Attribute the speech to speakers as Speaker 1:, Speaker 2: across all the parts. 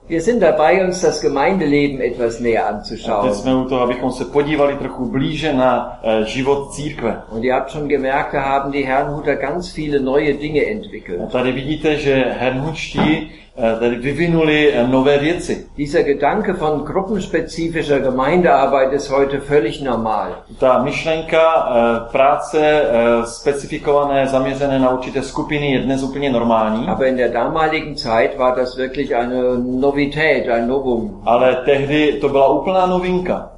Speaker 1: Wir sind dabei, uns das Gemeindeleben etwas näher
Speaker 2: A teď
Speaker 1: anzuschauen.
Speaker 2: jsme u toho, abychom se podívali trochu blíže na život církve.
Speaker 1: Und ihr habt schon gemerkt, da haben die Herrnhuter ganz viele neue Dinge
Speaker 2: A
Speaker 1: entwickelt.
Speaker 2: tady vidíte, že Herrnhutští tady vyvinuli nové věci.
Speaker 1: Dieser Gedanke von gruppenspezifischer Gemeindearbeit ist heute völlig normal.
Speaker 2: Ta myšlenka práce specifikované, zaměřené na určité skupiny je dnes úplně normální.
Speaker 1: Aber in der damaligen Zeit war das wirklich eine Novität, ein Novum.
Speaker 2: Ale tehdy to byla úplná novinka.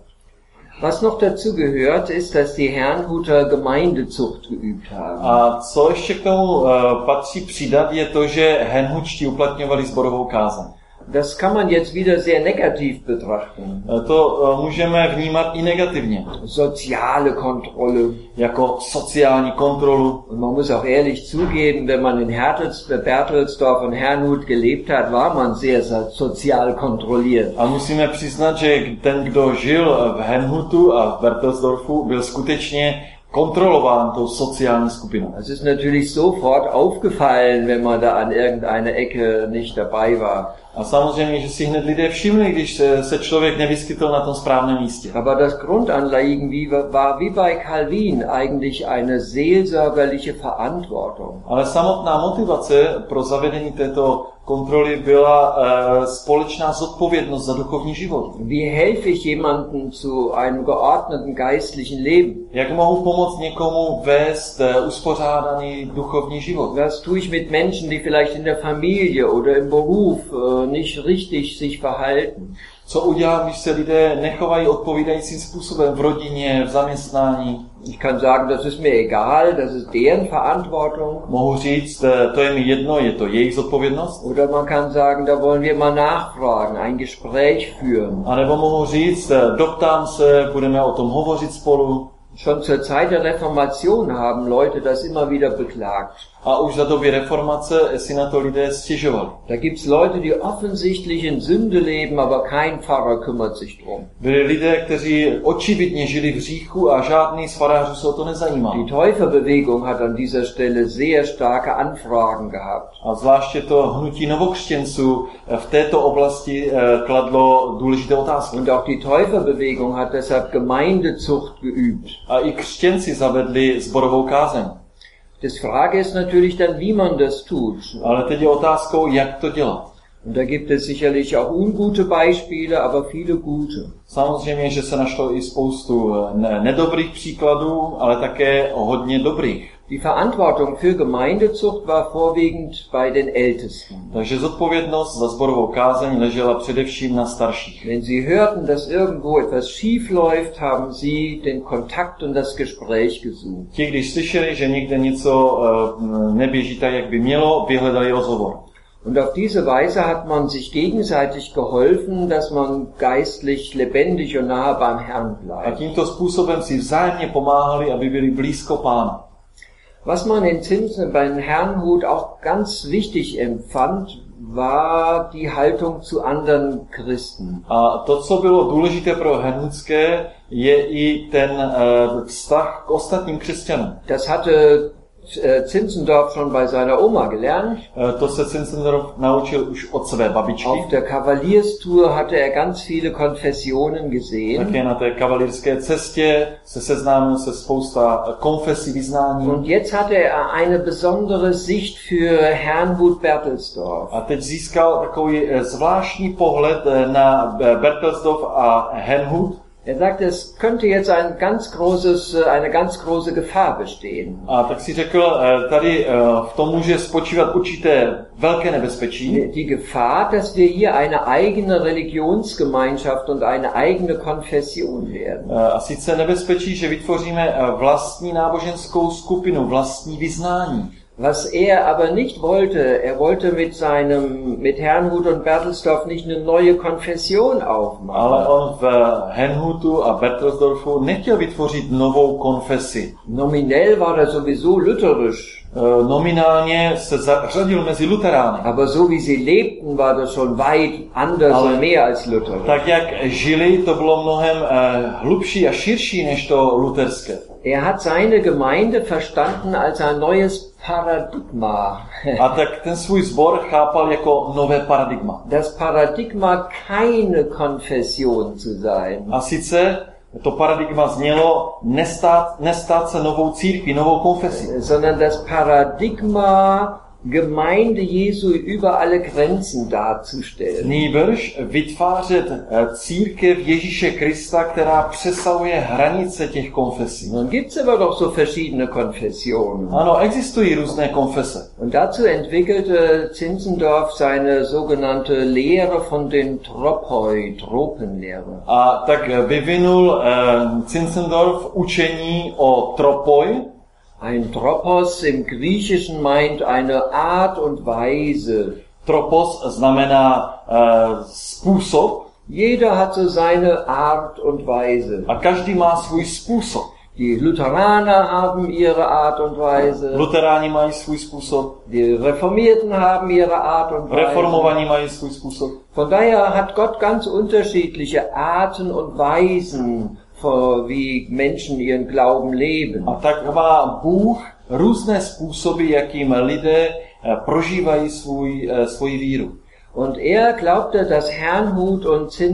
Speaker 1: Was noch dazu gehört, ist, dass die Herrnhuter Gemeindezucht geübt haben.
Speaker 2: A co ještě k tomu patří přidat, je to, že Herrnhutští uplatňovali sborovou kázeň.
Speaker 1: Das kann man jetzt wieder sehr negativ betrachten.
Speaker 2: To můžeme vnímat i negativně,
Speaker 1: Soziale Kontrolle.
Speaker 2: jako sociální kontrolu.
Speaker 1: Und man muss auch ehrlich zugeben, wenn man in Berthelsdorf und Herrnhut gelebt hat, war man sehr sozial kontrolliert.
Speaker 2: A musíme přiznat, že ten, kdo žil v Herrnhutu a v Berthelsdorfu, byl skutečně kontrolován tou sociální skupinou.
Speaker 1: Es ist natürlich sofort aufgefallen, wenn man da an irgendeiner Ecke nicht dabei war.
Speaker 2: A samozřejmě, že si hned lidé všimli, když se člověk nevyskytl na tom správném místě.
Speaker 1: Aber das Grundanliegen war wie bei Calvin eigentlich eine seelsorgerliche Verantwortung.
Speaker 2: Ale samotná motivace pro zavedení této kontroly byla společná zodpovědnost za duchovní život.
Speaker 1: Wie helfe ich jemandem zu einem geordneten geistlichen Leben?
Speaker 2: Jak mohu pomoct někomu vést uspořádaný duchovní život?
Speaker 1: Was tue ich mit Menschen, die vielleicht in der Familie oder im Beruf nicht richtig sich verhalten?
Speaker 2: Co udělám, když se lidé nechovají odpovídajícím způsobem v rodině, v zaměstnání?
Speaker 1: Ich kann sagen, das ist mir egal, das ist deren Verantwortung.
Speaker 2: Mohu říct, to je mi jedno, je to jejich zodpovědnost?
Speaker 1: Oder man kann sagen, da wollen wir mal nachfragen, ein Gespräch führen.
Speaker 2: A nebo mohu říct, doptám se, budeme o tom hovořit spolu.
Speaker 1: Schon zur Zeit der Reformation haben Leute das immer wieder beklagt.
Speaker 2: A už za doby reformace si na to lidé stěžovali.
Speaker 1: Da gibt's Leute, die offensichtlich in Sünde leben, aber kein Pfarrer kümmert sich drum.
Speaker 2: Byli lidé, kteří očividně žili v hříchu a žádný z farářů se o to nezajímal.
Speaker 1: Die Täuferbewegung hat an dieser Stelle sehr starke Anfragen gehabt.
Speaker 2: A zvláště to hnutí novokřtěnců v této oblasti kladlo důležité otázky.
Speaker 1: Und auch die Täuferbewegung hat deshalb Gemeindezucht geübt.
Speaker 2: A i křtěnci zavedli sborovou kázeň.
Speaker 1: Das Frage ist natürlich dann, wie man das tut.
Speaker 2: Ale teď je otázkou, jak to dělat.
Speaker 1: Und da gibt es sicherlich auch ungute Beispiele, aber viele gute.
Speaker 2: Samozřejmě, že se našlo i spoustu nedobrých příkladů, ale také hodně dobrých.
Speaker 1: Die Verantwortung für Gemeindezucht war vorwiegend bei den Ältesten.
Speaker 2: Takže zodpovědnost za sborovou kázeň ležela především na starších.
Speaker 1: Wenn sie hörten, dass irgendwo etwas schief läuft, haben sie den Kontakt und das Gespräch gesucht.
Speaker 2: Ti, když slyšeli, že někde něco neběží tak, jak by mělo, vyhledali rozhovor.
Speaker 1: Und auf diese Weise hat man sich gegenseitig geholfen, dass man geistlich lebendig und nahe beim Herrn
Speaker 2: A
Speaker 1: bleibt.
Speaker 2: tímto způsobem si vzájemně pomáhali, aby byli blízko Pána.
Speaker 1: Was man in Zinsen bei Herrnhut auch ganz wichtig empfand, war die Haltung zu anderen Christen.
Speaker 2: A to, co bylo důležité pro Herrnhutské, je i ten vztah k ostatním křesťanům.
Speaker 1: Das hatte Zinzendorf schon bei seiner Oma gelernt.
Speaker 2: To se Zinzendorf naučil už od své babičky.
Speaker 1: Auf der Kavalierstour hatte er ganz viele Konfessionen gesehen.
Speaker 2: Také na té kavalírské cestě se seznámil se spousta konfesí, vyznání.
Speaker 1: Und jetzt hatte er eine besondere Sicht für Herrnhut Berthelsdorf.
Speaker 2: A teď získal takový zvláštní pohled na Berthelsdorf a Herrnhut.
Speaker 1: Er sagt, es könnte jetzt eine ganz große Gefahr bestehen.
Speaker 2: A tak si řekl, tady v tom může spočívat určité velké nebezpečí.
Speaker 1: Die Gefahr, dass wir hier eine eigene Religionsgemeinschaft und eine eigene Konfession werden.
Speaker 2: A sice nebezpečí, že vytvoříme vlastní náboženskou skupinu, vlastní vyznání.
Speaker 1: Was er aber nicht wollte, er wollte mit Herrnhut und Berthelsdorf nicht eine neue Konfession aufmachen.
Speaker 2: Ale on v Herrnhutu a Berthelsdorfu nechtěl vytvořit novou konfesi.
Speaker 1: Nominell war er sowieso lutherisch.
Speaker 2: Nominálně se zařadil mezi luterány.
Speaker 1: Aber so wie sie lebten, war das schon weit anders und mehr als Luther.
Speaker 2: Tak jak žili, to bylo mnohem hlubší a širší než to luterské.
Speaker 1: Er hat seine Gemeinde verstanden als ein neues Paradigma.
Speaker 2: A tak ten svůj sbor chápal jako nové paradigma.
Speaker 1: Das Paradigma, keine Konfession zu sein.
Speaker 2: A sice to paradigma znělo nestát se novou církví, novou konfesí.
Speaker 1: Sondern das Paradigma, Gemeinde Jesu über alle Grenzen darzustellen.
Speaker 2: Nýbrž vytvářet církev Ježíše Krista, která přesahuje hranice těch konfesí.
Speaker 1: Nun gibt's aber doch so verschiedene Konfessionen.
Speaker 2: Ano, existují různé konfese.
Speaker 1: Und dazu entwickelte Zinzendorf seine sogenannte Lehre von den Tropoi, Tropenlehre.
Speaker 2: A tak vyvinul Zinzendorf učení o tropoj.
Speaker 1: Ein Tropos im Griechischen meint eine Art und Weise.
Speaker 2: Tropos znamená způsob.
Speaker 1: Jeder hat so seine Art und Weise.
Speaker 2: A každý má svůj způsob.
Speaker 1: Die Lutheraner haben ihre Art und Weise.
Speaker 2: Luteráni mají svůj způsob.
Speaker 1: Die Reformierten haben ihre Art und Weise.
Speaker 2: Reformovaní mají svůj způsob.
Speaker 1: Von daher hat Gott ganz unterschiedliche Arten und Weisen, wie Menschen ihren Glauben leben.
Speaker 2: A tak má Bůh různé způsoby, jakým lidé prožívají svoji víru.
Speaker 1: Und er glaubte, dass Herrnhut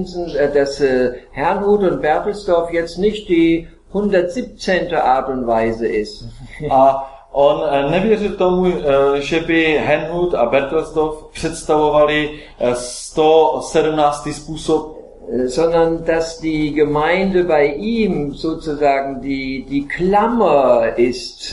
Speaker 1: und Berthelsdorf jetzt nicht die 117. Art und Weise ist.
Speaker 2: A on nevěřil tomu, že by Herrnhut a Berthelsdorf představovali 117. způsob,
Speaker 1: sondern dass die Gemeinde bei ihm sozusagen die Klammer ist.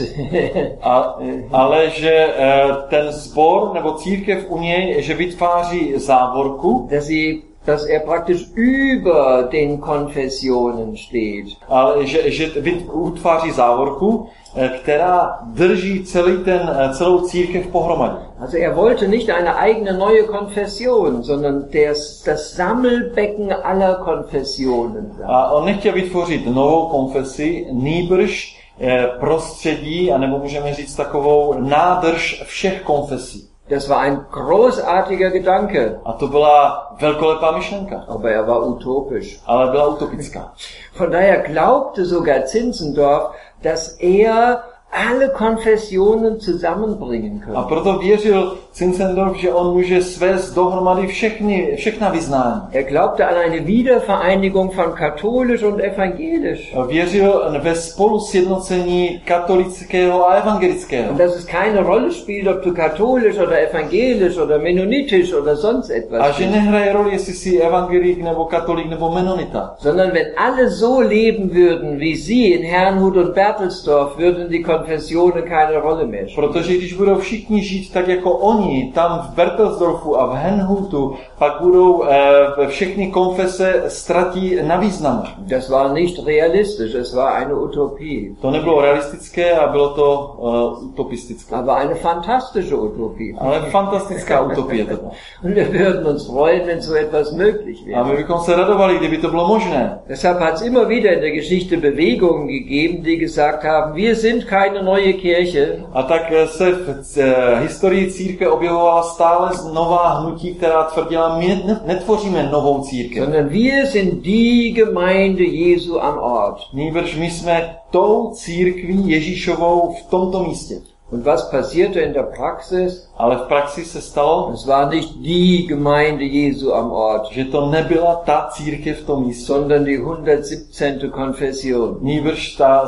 Speaker 2: Ale že ten sbor nebo církev u něj, že vytváří závorku,
Speaker 1: dass er praktisch über den Konfessionen steht.
Speaker 2: Ale že utváří závorku, která drží celou církev pohromadě.
Speaker 1: Also er wollte nicht eine eigene neue Konfession, sondern das Sammelbecken aller Konfessionen.
Speaker 2: A on nechtěl vytvořit novou konfesi, nýbrž prostředí, anebo můžeme říct takovou nádrž všech konfesí.
Speaker 1: Das war ein großartiger Gedanke.
Speaker 2: A to byla velkolepá myšlenka.
Speaker 1: Aber er war utopisch.
Speaker 2: Ale byla utopická.
Speaker 1: Von daher glaubte sogar Zinzendorf, dass er alle Konfessionen zusammenbringen könnte.
Speaker 2: A proto věřil Zinzendorf, že on může svést dohromady všechna vyznání.
Speaker 1: Er glaubte an eine Wiedervereinigung von katholisch und evangelisch.
Speaker 2: Věřil ve spolusjednocení katolického a evangelického.
Speaker 1: Und dass es keine Rolle spielt, ob du katholisch oder evangelisch oder mennonitisch oder sonst etwas
Speaker 2: bist. A že nehraje roli, jestli jsi evangelik nebo katolik nebo menonita.
Speaker 1: Sondern wenn alle so leben würden wie sie in Herrnhut und Berthelsdorf, würden die Konfessionen keine Rolle mehr spielen.
Speaker 2: Protože když budou všichni žít tak jako oni, tam v Berthelsdorfu a v Herrnhutu, pak budou všechny konfese ztratí na významu.
Speaker 1: Das war nicht realistisch, es war eine Utopie.
Speaker 2: To nebylo realistické a bylo to utopistické.
Speaker 1: Aber eine fantastische Utopie.
Speaker 2: Ale fantastická utopie to.
Speaker 1: Und wir würden uns freuen, wenn so etwas möglich wäre.
Speaker 2: A my bychom se radovali, kdyby to bylo možné.
Speaker 1: Deshalb hat es immer wieder in der Geschichte Bewegungen gegeben, die gesagt haben, wir sind keine neue Kirche.
Speaker 2: A tak se v historii církve objevovala stále nová hnutí, která tvrdila, my netvoříme novou církev.
Speaker 1: Sondern wir sind die Gemeinde Jesu am Ort.
Speaker 2: Nýbrž my jsme tou církví Ježíšovou v tomto místě.
Speaker 1: Und was passierte in der Praxis?
Speaker 2: Ale v praxi se stalo,
Speaker 1: es war nicht die Gemeinde Jesu am Ort,
Speaker 2: že to nebyla ta církev v tom místě,
Speaker 1: sondern die 117. Konfession.
Speaker 2: Nýbrž ta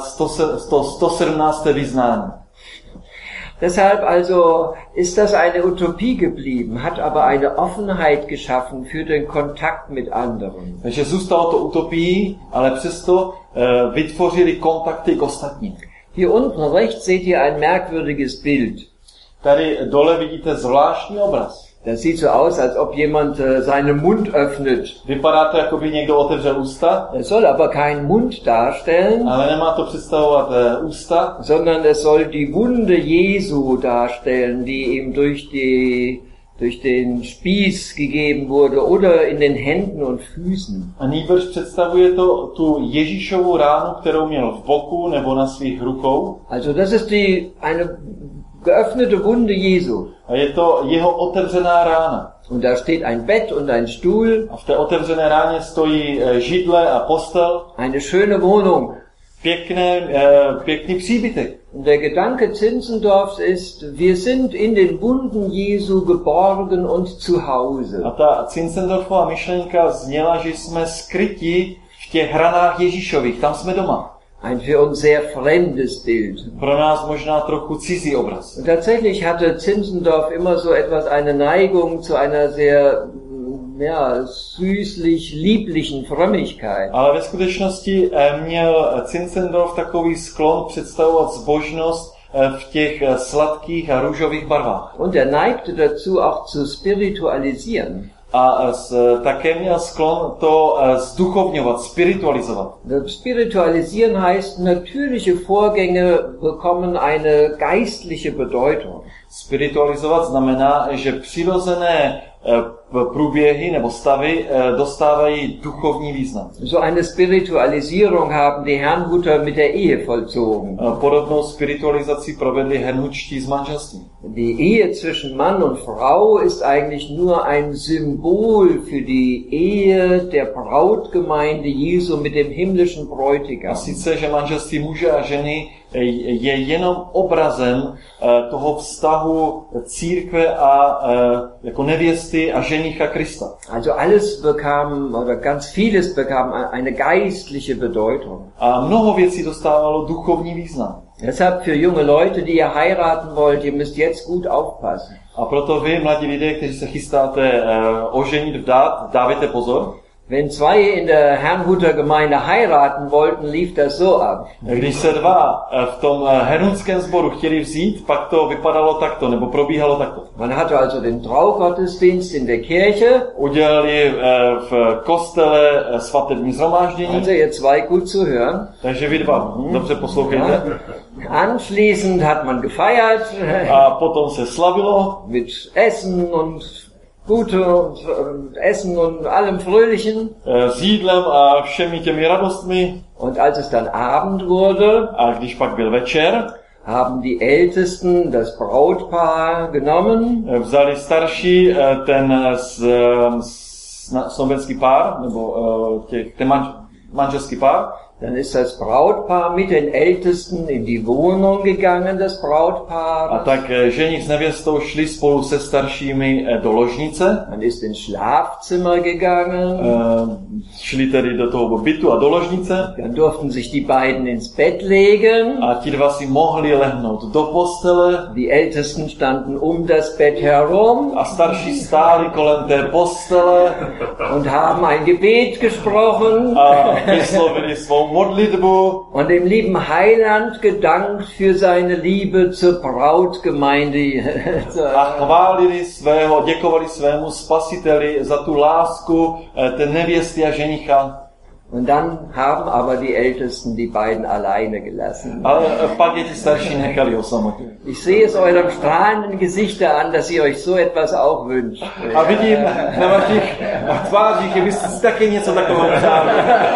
Speaker 2: 117. vyznání.
Speaker 1: Deshalb also ist das eine Utopie geblieben, hat aber eine Offenheit geschaffen für den Kontakt mit anderen.
Speaker 2: Takže zůstalo to utopií, ale přesto vytvořili kontakty k ostatním.
Speaker 1: Hier unten rechts seht ihr ein merkwürdiges Bild.
Speaker 2: Tady dole vidíte zvláštní obraz.
Speaker 1: Das sieht so aus, als ob jemand seinen Mund öffnet.
Speaker 2: Vypadá to, jako by někdo otevřel ústa.
Speaker 1: Es soll aber keinen Mund darstellen.
Speaker 2: Ale nemá to představovat ústa.
Speaker 1: Sondern es soll die Wunde Jesu darstellen, die ihm durch den Spieß gegeben wurde oder in den Händen und Füßen.
Speaker 2: A nýbrž představuje to tu Ježíšovu ránu, kterou měl v boku nebo na svých rukou.
Speaker 1: Also das ist eine geöffnete Wunde Jesu.
Speaker 2: A je to jeho otevřená rána.
Speaker 1: Und da steht ein Bett und ein Stuhl.
Speaker 2: A v té otevřené ráně stojí židle a postel.
Speaker 1: Eine schöne Wohnung.
Speaker 2: pěkný příbytek.
Speaker 1: Der Gedanke Zinzendorfs ist, wir sind in den Wunden Jesu geborgen und zu Hause.
Speaker 2: A ta Zinzendorfova myšlenka zněla, že jsme skryti v těch hranách Ježíšových, tam jsme doma.
Speaker 1: Ein für uns sehr fremdes Bild.
Speaker 2: Pro nás možná trochu cizí obraz.
Speaker 1: Und tatsächlich hatte Zinzendorf immer so etwas, eine Neigung zu einer sehr, süßlich, lieblichen Frömmigkeit.
Speaker 2: Ale ve skutečnosti měl Zinzendorf takový sklon představovat zbožnost v těch sladkých a růžových barvách.
Speaker 1: Und neigte dazu auch zu spiritualisieren.
Speaker 2: A také měl sklon to zduchovňovat, spiritualizovat.
Speaker 1: Spiritualisieren heißt, natürliche Vorgänge bekommen eine geistliche Bedeutung.
Speaker 2: Spiritualizovat znamená, že přirozené průběhy nebo stavy dostávají duchovní význam.
Speaker 1: So eine Spiritualisierung haben die Herrnhuter mit der Ehe vollzogen.
Speaker 2: Podobnou spiritualizaci provedli Herrnhutští z manželství.
Speaker 1: Die Ehe zwischen Mann und Frau ist eigentlich nur ein Symbol für die Ehe der Brautgemeinde Jesu mit dem himmlischen Bräutigam.
Speaker 2: A sice, že manželství muže a ženy je jenom obrazem toho vztahu církve a jako nevěsty a ženicha Krista.
Speaker 1: Also alles bekam, oder ganz vieles bekam eine geistliche Bedeutung.
Speaker 2: A mnoho věcí dostávalo duchovní význam.
Speaker 1: Deshalb für junge Leute, die ihr heiraten wollt, ihr müsst jetzt gut aufpassen.
Speaker 2: A proto vy, mladí lidé, kteří se chystáte oženit, vdát, dávajte pozor.
Speaker 1: Wenn zwei in der Herrnhuter Gemeinde heiraten wollten, lief das so ab.
Speaker 2: Když se dva v tom herrnhutském sboru chtěli vzít, pak to vypadalo takto, nebo probíhalo takto.
Speaker 1: Man hatte also den Traugottesdienst in der Kirche.
Speaker 2: Udělali v kostele svatební shromáždění.
Speaker 1: Also ihr zwei gut zuhören.
Speaker 2: Takže vy dva, dobře poslouchejte.
Speaker 1: Anschließend hat man gefeiert.
Speaker 2: A potom se slavilo.
Speaker 1: Mit Essen und Essen und allem Fröhlichen.
Speaker 2: S jídlem a všemi těmi radostmi.
Speaker 1: Und als es dann Abend wurde,
Speaker 2: a když pak byl večer,
Speaker 1: haben die Ältesten das Brautpaar genommen.
Speaker 2: Vzali starší ten snoubenský pár, nebo ten manželský pár.
Speaker 1: Dann ist das Brautpaar mit den Ältesten in die Wohnung gegangen, das Brautpaar.
Speaker 2: A tak ženich s nevěstou šli spolu se staršími do ložnice.
Speaker 1: Man ist ins Schlafzimmer gegangen.
Speaker 2: Šli tedy do toho bytu a do ložnice.
Speaker 1: Dann durften sich die beiden ins Bett legen.
Speaker 2: A ti dva si mohli lehnout do postele.
Speaker 1: Die Ältesten standen das Bett herum.
Speaker 2: A starší stáli kolem té postele.
Speaker 1: Und haben ein Gebet gesprochen.
Speaker 2: A vyslovili svou modlitbu.
Speaker 1: Und dem lieben Heiland gedankt für seine Liebe zur Brautgemeinde.
Speaker 2: A chválili děkovali svému spasiteli za tu lásku té nevěsty a ženicha.
Speaker 1: Und dann haben aber die Ältesten die beiden alleine gelassen.
Speaker 2: Ale pak je ti starší nechali o samotě.
Speaker 1: Ich sehe es eurem strahlenden Gesichter an, dass ihr euch so etwas auch wünscht.
Speaker 2: A vidím na vašich tvářích, že byste si taky něco takového přáli.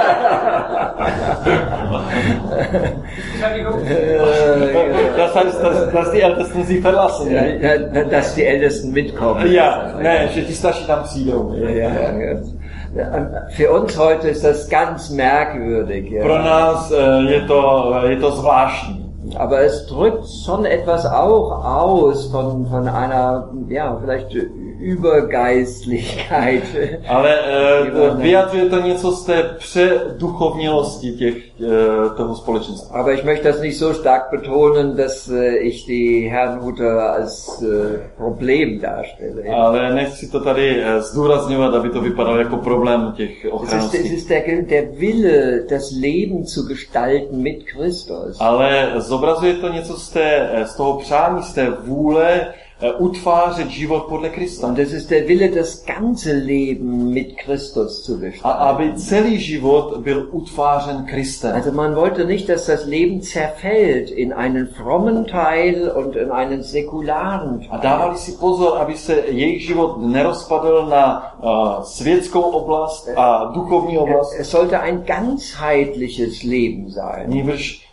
Speaker 2: Das heißt, dass die Ältesten sie verlassen.
Speaker 1: Dass die Ältesten mitkommen.
Speaker 2: Ja, ne, že ti starší tam přijdou.
Speaker 1: Ja. Für uns heute ist das ganz merkwürdig. Ja.
Speaker 2: Pro nás je to zvláštní.
Speaker 1: Aber es drückt schon etwas auch aus von einer, vielleicht Übergeistlichkeit.
Speaker 2: Ale vyjadřuje to něco z té předuchovnělosti toho společenství.
Speaker 1: Aber ich möchte das nicht so stark betonen, dass ich die Herrnhuter als Problem darstelle.
Speaker 2: Ale nechci to tady zdůrazňovat, aby to vypadalo jako problém těch ochraností.
Speaker 1: Es ist der Wille, das Leben zu gestalten mit Christus.
Speaker 2: Ale zobrazuje to něco z toho přání, z té vůle utvářet život podle Krista.
Speaker 1: Und es ist der Wille, das ganze Leben mit Christus zu gestalten.
Speaker 2: A aby celý život byl utvářen Kristem.
Speaker 1: Also man wollte nicht, dass das Leben zerfällt in einen frommen Teil und in einen säkularen Teil.
Speaker 2: A dávali si pozor, aby se jejich život nerozpadl na světskou oblast a duchovní oblast.
Speaker 1: Es sollte ein ganzheitliches Leben sein.
Speaker 2: Nýbrž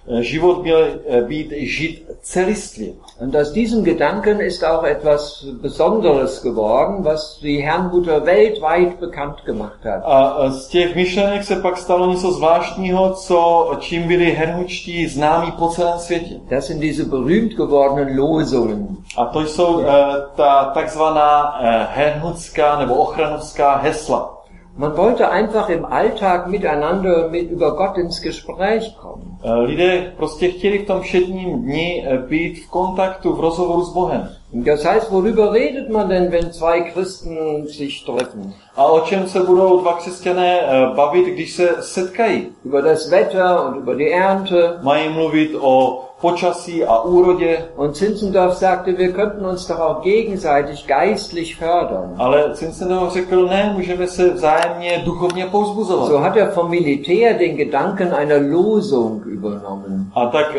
Speaker 2: život měl být žit celistvě.
Speaker 1: Und aus diesem Gedanken ist auch etwas Besonderes geworden, was die Herrnhuter weltweit bekannt gemacht hat.
Speaker 2: A z těch myšlenek se pak stalo něco zvláštního, čím byli herhučtí známí po celém světě.
Speaker 1: Das sind diese berühmt gewordenen Losungen.
Speaker 2: A to jsou ta takzvaná herhutská nebo ochranovská hesla.
Speaker 1: Man wollte einfach im Alltag miteinander über Gott ins Gespräch kommen.
Speaker 2: Lidé prostě chtěli v tom všedním dni být v kontaktu, v rozhovoru s Bohem.
Speaker 1: Das heißt, worüber redet man denn, wenn zwei Christen sich treffen?
Speaker 2: A o čem se budou dva křesťané bavit, když se setkají?
Speaker 1: Über das Wetter und über die Ernte.
Speaker 2: Mají mluvit o počasí a úrodě.
Speaker 1: Und Zinzendorf sagte, wir könnten uns doch auch gegenseitig geistlich fördern.
Speaker 2: Ale Zinzendorf řekl, ne, můžeme se vzájemně duchovně povzbuzovat.
Speaker 1: So hat vom Militär den Gedanken einer Losung übernommen.
Speaker 2: A tak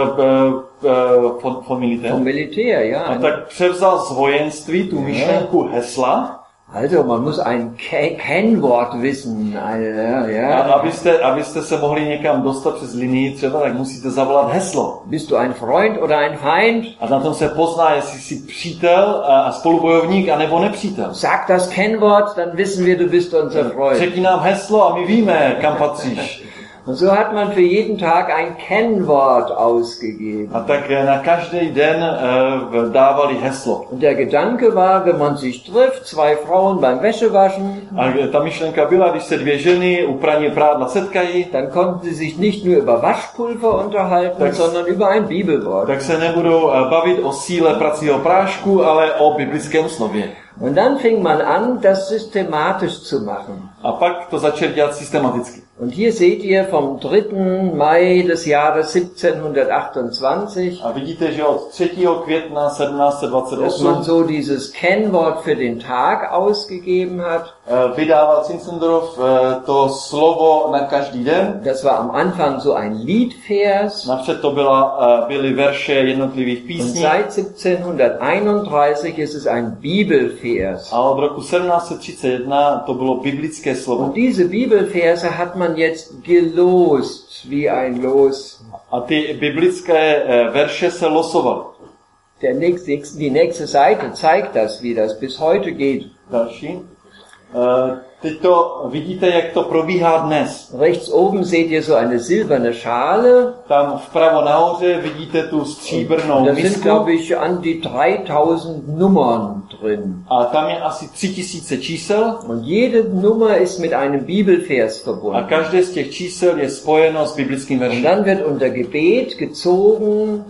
Speaker 2: von Militär?
Speaker 1: Vom Militär, ja.
Speaker 2: A tak převzal z vojenství tu myšlenku hesla.
Speaker 1: Also, man muss ein Kennwort wissen.
Speaker 2: Ja. A abyste se mohli někam dostat přes linii třeba, tak musíte zavolat heslo.
Speaker 1: Bist du ein Freund oder ein Feind?
Speaker 2: A na tom se pozná, jestli jsi přítel a spolubojovník, anebo nepřítel.
Speaker 1: Sag das Kennwort, dann wissen wir, du bist unser Freund.
Speaker 2: Řekni nám heslo a my víme, kam patříš.
Speaker 1: Und so hat man für jeden Tag ein Kennwort ausgegeben.
Speaker 2: A tak na každý den dávali heslo.
Speaker 1: Und der Gedanke war, wenn man sich trifft, zwei Frauen beim Wäschewaschen,
Speaker 2: a ta myšlenka byla, když se dvě ženy u praní prádla setkají,
Speaker 1: dann konnten sie sich nicht nur über Waschpulver unterhalten, sondern über ein Bibelwort.
Speaker 2: Tak se nebudou bavit o síle pracího prášku, ale o biblickém slově.
Speaker 1: Und dann fing man an, das systematisch zu machen.
Speaker 2: A pak to začali dělat systematicky.
Speaker 1: Und hier seht ihr vom 3. Mai des Jahres 1728,
Speaker 2: a vidíte, že od 3. května 1728
Speaker 1: dass man so dieses Kennwort für den Tag ausgegeben hat.
Speaker 2: Vydával Zinzendorf to slovo na každý den.
Speaker 1: Das war am Anfang so ein Liedvers.
Speaker 2: Napřed to byly verše jednotlivých písní.
Speaker 1: Und seit 1731 ist es ein Bibelvers.
Speaker 2: A od roku 1731 to bylo biblické slovo.
Speaker 1: Und diese Bibelverse hat man jetzt gelost, wie ein Los.
Speaker 2: A ty biblické verše se losovaly.
Speaker 1: Die nächste Seite zeigt das, wie das bis heute geht.
Speaker 2: Další. Teď to vidíte, jak to probíhá dnes.
Speaker 1: Rechts oben seht ihr so eine silberne Schale.
Speaker 2: Tam vpravo nahoře vidíte tu stříbrnou
Speaker 1: da
Speaker 2: misku.
Speaker 1: sind, glaube ich, an die 3000 Nummern drin.
Speaker 2: A tam je asi 3000 čísel.
Speaker 1: Und jede Nummer ist mit einem Bibelvers verbunden.
Speaker 2: A každé z těch čísel je spojeno s biblickým veršem.
Speaker 1: Und dann wird unter Gebet gezogen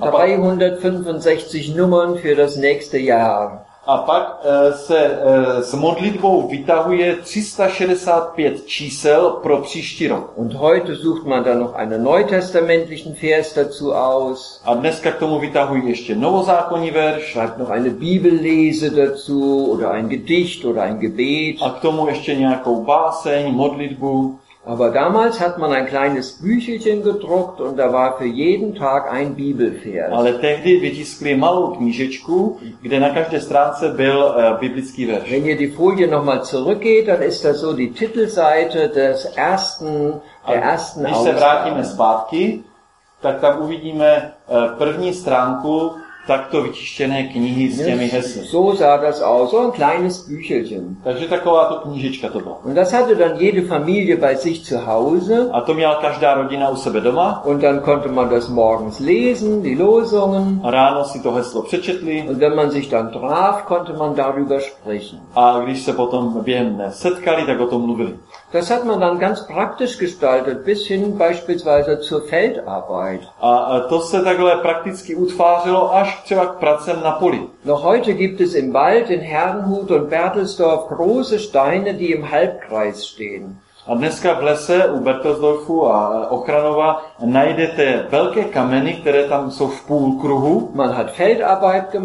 Speaker 1: 365 Nummern für das nächste Jahr.
Speaker 2: A pak se s modlitbou vytahuje 365 čísel pro příští rok.
Speaker 1: Und heute sucht man dann noch einen neutestamentlichen Vers dazu aus.
Speaker 2: A dneska k tomu vytahují ještě novozákonní verš.
Speaker 1: Schreibt noch eine Bibellese dazu oder ein Gedicht oder ein Gebet.
Speaker 2: A k tomu ještě nějakou báseň, modlitbu.
Speaker 1: Aber damals hat man ein kleines Büchelchen gedruckt und da war für jeden Tag ein Bibelvers.
Speaker 2: Ale tehdy vytiskli malou knížečku, kde na každé stránce byl biblický verš.
Speaker 1: Wenn ihr die Folie nochmal zurückgeht, dann ist das so die Titelseite der ersten
Speaker 2: Když se vrátíme zpátky, tak tam uvidíme první stránku takto vytištěné knihy s těmi hesly.
Speaker 1: So sah das aus, so ein kleines Büchelchen.
Speaker 2: Takže takováto knížečka to byla.
Speaker 1: Und das hatte dann jede Familie bei sich zu Hause.
Speaker 2: A to měla každá rodina u sebe doma.
Speaker 1: Und dann konnte man das morgens lesen, die Losungen.
Speaker 2: A ráno si to heslo přečetli.
Speaker 1: Und wenn man sich dann traf, konnte man darüber sprechen.
Speaker 2: A když se potom během dne setkali, tak o tom mluvili.
Speaker 1: Das hat man dann ganz praktisch gestaltet, bis hin beispielsweise zur Feldarbeit.
Speaker 2: A to se takhle prakticky utvářelo až třeba k pracem na poli.
Speaker 1: Noch heute gibt es im Wald in Herrnhut und Berthelsdorf große Steine, die im Halbkreis stehen.
Speaker 2: A dneska v lese u Berthelsdorfu a Ochranova najdete velké kameny, které tam jsou v půlkruhu.
Speaker 1: Man hat Feldarbeit gemacht.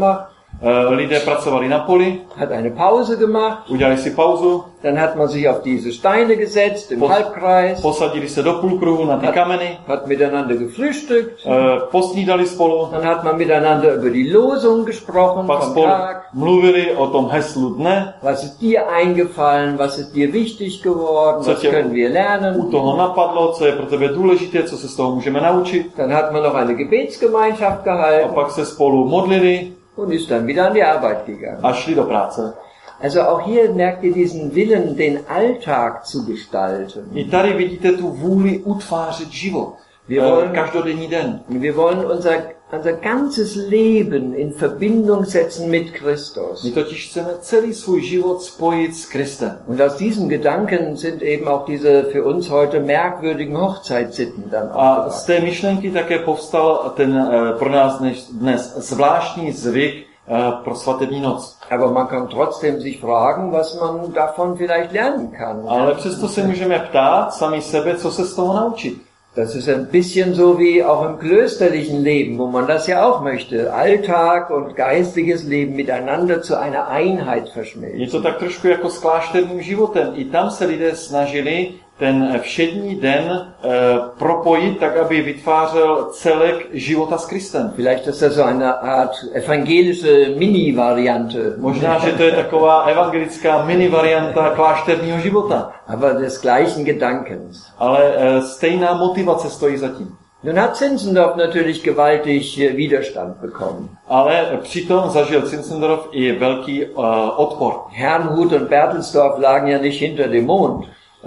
Speaker 2: Lidé pracovali na poli,
Speaker 1: hat eine Pause gemacht,
Speaker 2: udělali si pauzu,
Speaker 1: dann hat man sich auf diese Steine gesetzt im Halbkreis,
Speaker 2: posadili se do půlkruhu na ty kameny,
Speaker 1: hat miteinander gefrühstückt,
Speaker 2: posnídali spolu,
Speaker 1: dann hat man miteinander über die Losung gesprochen
Speaker 2: pak
Speaker 1: vom
Speaker 2: spolu
Speaker 1: Tag.
Speaker 2: mluvili o tom heslu dne,
Speaker 1: Was ist dir eingefallen? Was ist dir wichtig geworden?
Speaker 2: Co
Speaker 1: Was
Speaker 2: tě
Speaker 1: können wir
Speaker 2: u
Speaker 1: lernen?
Speaker 2: toho napadlo, co je pro tebe důležité, co se z toho můžeme naučit.
Speaker 1: Dann hat man noch eine Gebetsgemeinschaft
Speaker 2: A
Speaker 1: gehalten
Speaker 2: pak se spolu modlili
Speaker 1: und ist dann wieder an die Arbeit gegangen.
Speaker 2: a šli do práce.
Speaker 1: Also auch hier merkt ihr diesen Willen, den Alltag zu gestalten.
Speaker 2: I tady vidíte tu vůli utvářet život. Každodenní den.
Speaker 1: Wir wollen unser ganzes Leben in Verbindung setzen mit Christus.
Speaker 2: My totiž chceme celý svůj život spojit s Kristem.
Speaker 1: Und aus diesem Gedanken sind eben auch diese für uns heute merkwürdigen Hochzeitssitten dann
Speaker 2: A z té myšlenky také povstal ten pro nás dnes zvláštní zvyk pro svatební noc.
Speaker 1: Aber man kann trotzdem sich fragen, was man davon vielleicht lernen kann.
Speaker 2: Ale přesto se můžeme ptát sami sebe, co se z toho naučit.
Speaker 1: Das ist ein bisschen so wie auch im klösterlichen Leben, wo man das ja auch möchte. Alltag und geistliches Leben miteinander zu einer Einheit verschmelzen.
Speaker 2: Je to tak trošku jako s klášterním životem. I tam se lidé snažili ten všední den propojit tak, aby vytvářel celek života s Kristem.
Speaker 1: Vielleicht ist das so eine Art evangelische Mini-Variante.
Speaker 2: Možná, že to je taková evangelická mini-varianta klášterního života.
Speaker 1: Aber des gleichen Gedankens.
Speaker 2: Ale stejná motivace stojí za tím.
Speaker 1: Nun hat Zinzendorf natürlich gewaltig Widerstand bekommen.
Speaker 2: Ale přitom zažil Zinzendorf i velký odpor.
Speaker 1: Herrnhut und Berthelsdorf lagen ja nicht hinter dem Mond.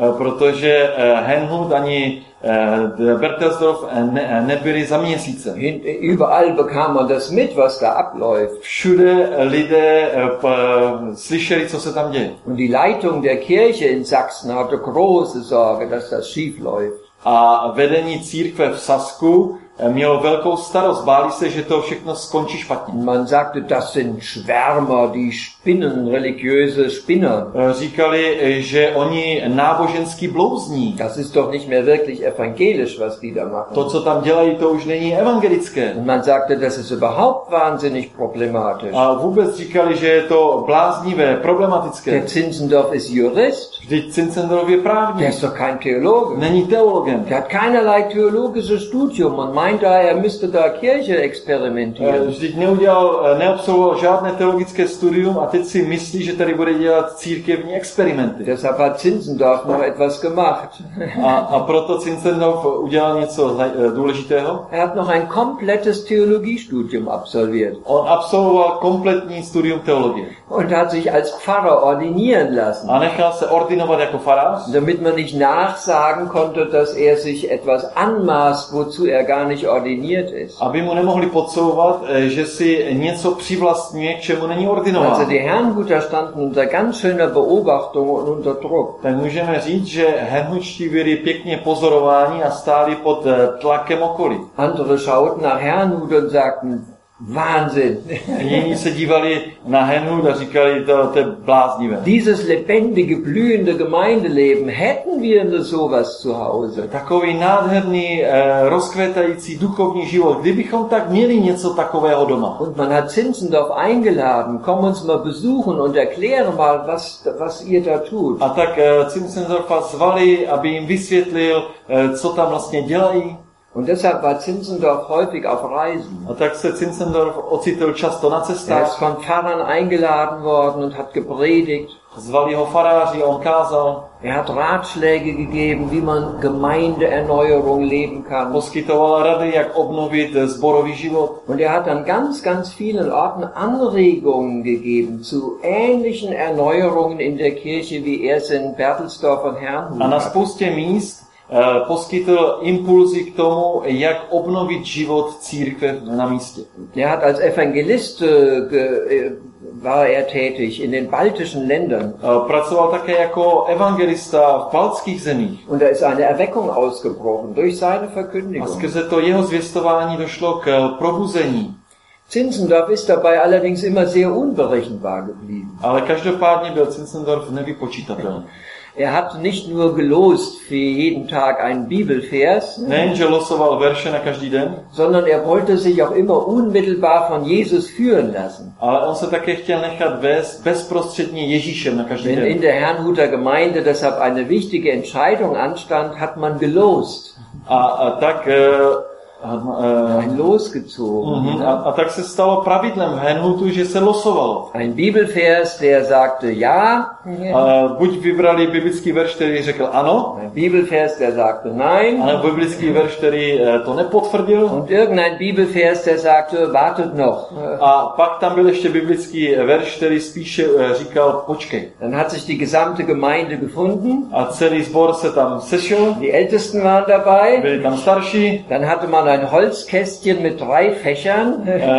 Speaker 2: Protože Herrnhut ani Berthelsdorf nebyli za měsíce.
Speaker 1: Überall bekam man das mit, was da abläuft.
Speaker 2: Všude lidé slyšeli, co se tam děje.
Speaker 1: Und die Leitung der Kirche in Sachsen hatte große Sorge, dass das schief läuft.
Speaker 2: A vedení církve v Sasku mělo velkou starost, báli se, že to všechno skončí špatně.
Speaker 1: Man sagte, das sind Schwärmer, die spinnen, religiöse Spinner.
Speaker 2: Říkali, že oni náboženský blouzní.
Speaker 1: Das ist doch nicht mehr wirklich evangelisch, was die da machen.
Speaker 2: To, co tam dělají, to už není evangelické.
Speaker 1: Und man sagte, das ist überhaupt wahnsinnig problematisch.
Speaker 2: A vůbec říkali, že je to bláznivé, problematické.
Speaker 1: Der Zinzendorf ist Jurist.
Speaker 2: Vždyť Zinzendorf je právník.
Speaker 1: Der ist doch kein Theologe.
Speaker 2: Není teologem.
Speaker 1: Der hat keinerlei theologisches Studium und meint da, er müsste da Kirche experimentieren.
Speaker 2: Vždyť neabsolvoval žádné teologické studium a teď si myslí, že tady bude dělat církevní experimenty.
Speaker 1: Deshalb hat Zinzendorf noch etwas gemacht.
Speaker 2: A proto Zinzendorf udělal něco důležitého.
Speaker 1: Er hat noch ein komplettes Theologiestudium absolviert.
Speaker 2: On absolvoval kompletní studium teologie.
Speaker 1: Und hat sich als Pfarrer ordinieren lassen.
Speaker 2: A nechal se ordinovat jako farář.
Speaker 1: Damit man nicht nachsagen konnte, dass er sich etwas anmaßt, wozu er gar nicht ordiniert ist.
Speaker 2: Aby mu nemohli podsouvat, že si něco přivlastňuje, k čemu není ordinován.
Speaker 1: Also die Herrnhuter standen unter ganz schöner Beobachtung und unter Druck.
Speaker 2: Tak můžeme říct, že Herrnhutští byli pěkně pozorováni a stáli pod tlakem okolí.
Speaker 1: Andere schauten nach Herrnhut und sagten, Wahnsinn.
Speaker 2: Jiní se dívali na Herrnhut a říkali, to je bláznivé.
Speaker 1: Dieses lebendige, blühende Gemeindeleben, hätten wir nur sowas zu Hause.
Speaker 2: Takový nádherný, rozkvétající duchovní život, kdybychom tak měli něco takového doma.
Speaker 1: Und man hat Zinzendorf eingeladen, komm uns mal besuchen und erkläre mal, was ihr da tut.
Speaker 2: A tak Zinzendorfa zvali, aby jim vysvětlil, co tam vlastně dělají.
Speaker 1: Und deshalb war Zinzendorf häufig auf Reisen.
Speaker 2: A tak se Zinzendorf ocitl často na
Speaker 1: Er
Speaker 2: cestách.
Speaker 1: ist von Pfarrern eingeladen worden und hat gepredigt.
Speaker 2: Zvali ho faráři, on kázal.
Speaker 1: Er hat Ratschläge gegeben, wie man Gemeindeerneuerung leben kann.
Speaker 2: Poskytoval rady, jak obnovit sborový život.
Speaker 1: Und er hat an ganz vielen Orten Anregungen gegeben zu ähnlichen Erneuerungen in der Kirche, wie er es in Berthelsdorf und Herrnhut
Speaker 2: A na
Speaker 1: hatte.
Speaker 2: spoustě míst poskytl impulzy k tomu, jak obnovit život církve na místě.
Speaker 1: Er hat als Evangelist war er tätig in den baltischen Ländern.
Speaker 2: Pracoval také jako evangelista v baltských zemích.
Speaker 1: Und da ist eine Erweckung ausgebrochen durch seine
Speaker 2: A
Speaker 1: Verkündigung.
Speaker 2: skrze to jeho zvěstování došlo k probuzení.
Speaker 1: Zinzendorf ist dabei allerdings immer sehr unberechenbar geblieben.
Speaker 2: Ale každopádně byl Zinzendorf nevypočítatelný.
Speaker 1: Er hat nicht nur gelost für jeden Tag einen Bibelvers,
Speaker 2: Nejenže losoval verše na každý den,
Speaker 1: sondern er wollte sich auch immer unmittelbar von Jesus führen lassen.
Speaker 2: ale on se také chtěl nechat vést bezprostředně Ježíšem na každý
Speaker 1: Wenn
Speaker 2: den.
Speaker 1: in der Herrnhuter Gemeinde deshalb eine wichtige Entscheidung anstand, hat man gelost,
Speaker 2: A tak
Speaker 1: ein Los gezogen.
Speaker 2: a tak se stalo pravidlem v Herrnhutu, že se losovalo.
Speaker 1: Ein Bibelvers, der sagte ja,
Speaker 2: Buď vybrali biblický verš, který řekl ano,
Speaker 1: ein Bibelvers, der sagte nein,
Speaker 2: ale biblický verš, který to nepotvrdil.
Speaker 1: und irgendein Bibelvers, der sagte, wartet noch.
Speaker 2: A pak tam byl ještě biblický verš, který spíše říkal počkej.
Speaker 1: Dann hat sich die gesamte Gemeinde gefunden,
Speaker 2: A celý sbor se tam sešel,
Speaker 1: die Ältesten waren dabei,
Speaker 2: byli tam starší,
Speaker 1: dann hatte man ein Holzkästchen mit 3 Fächern,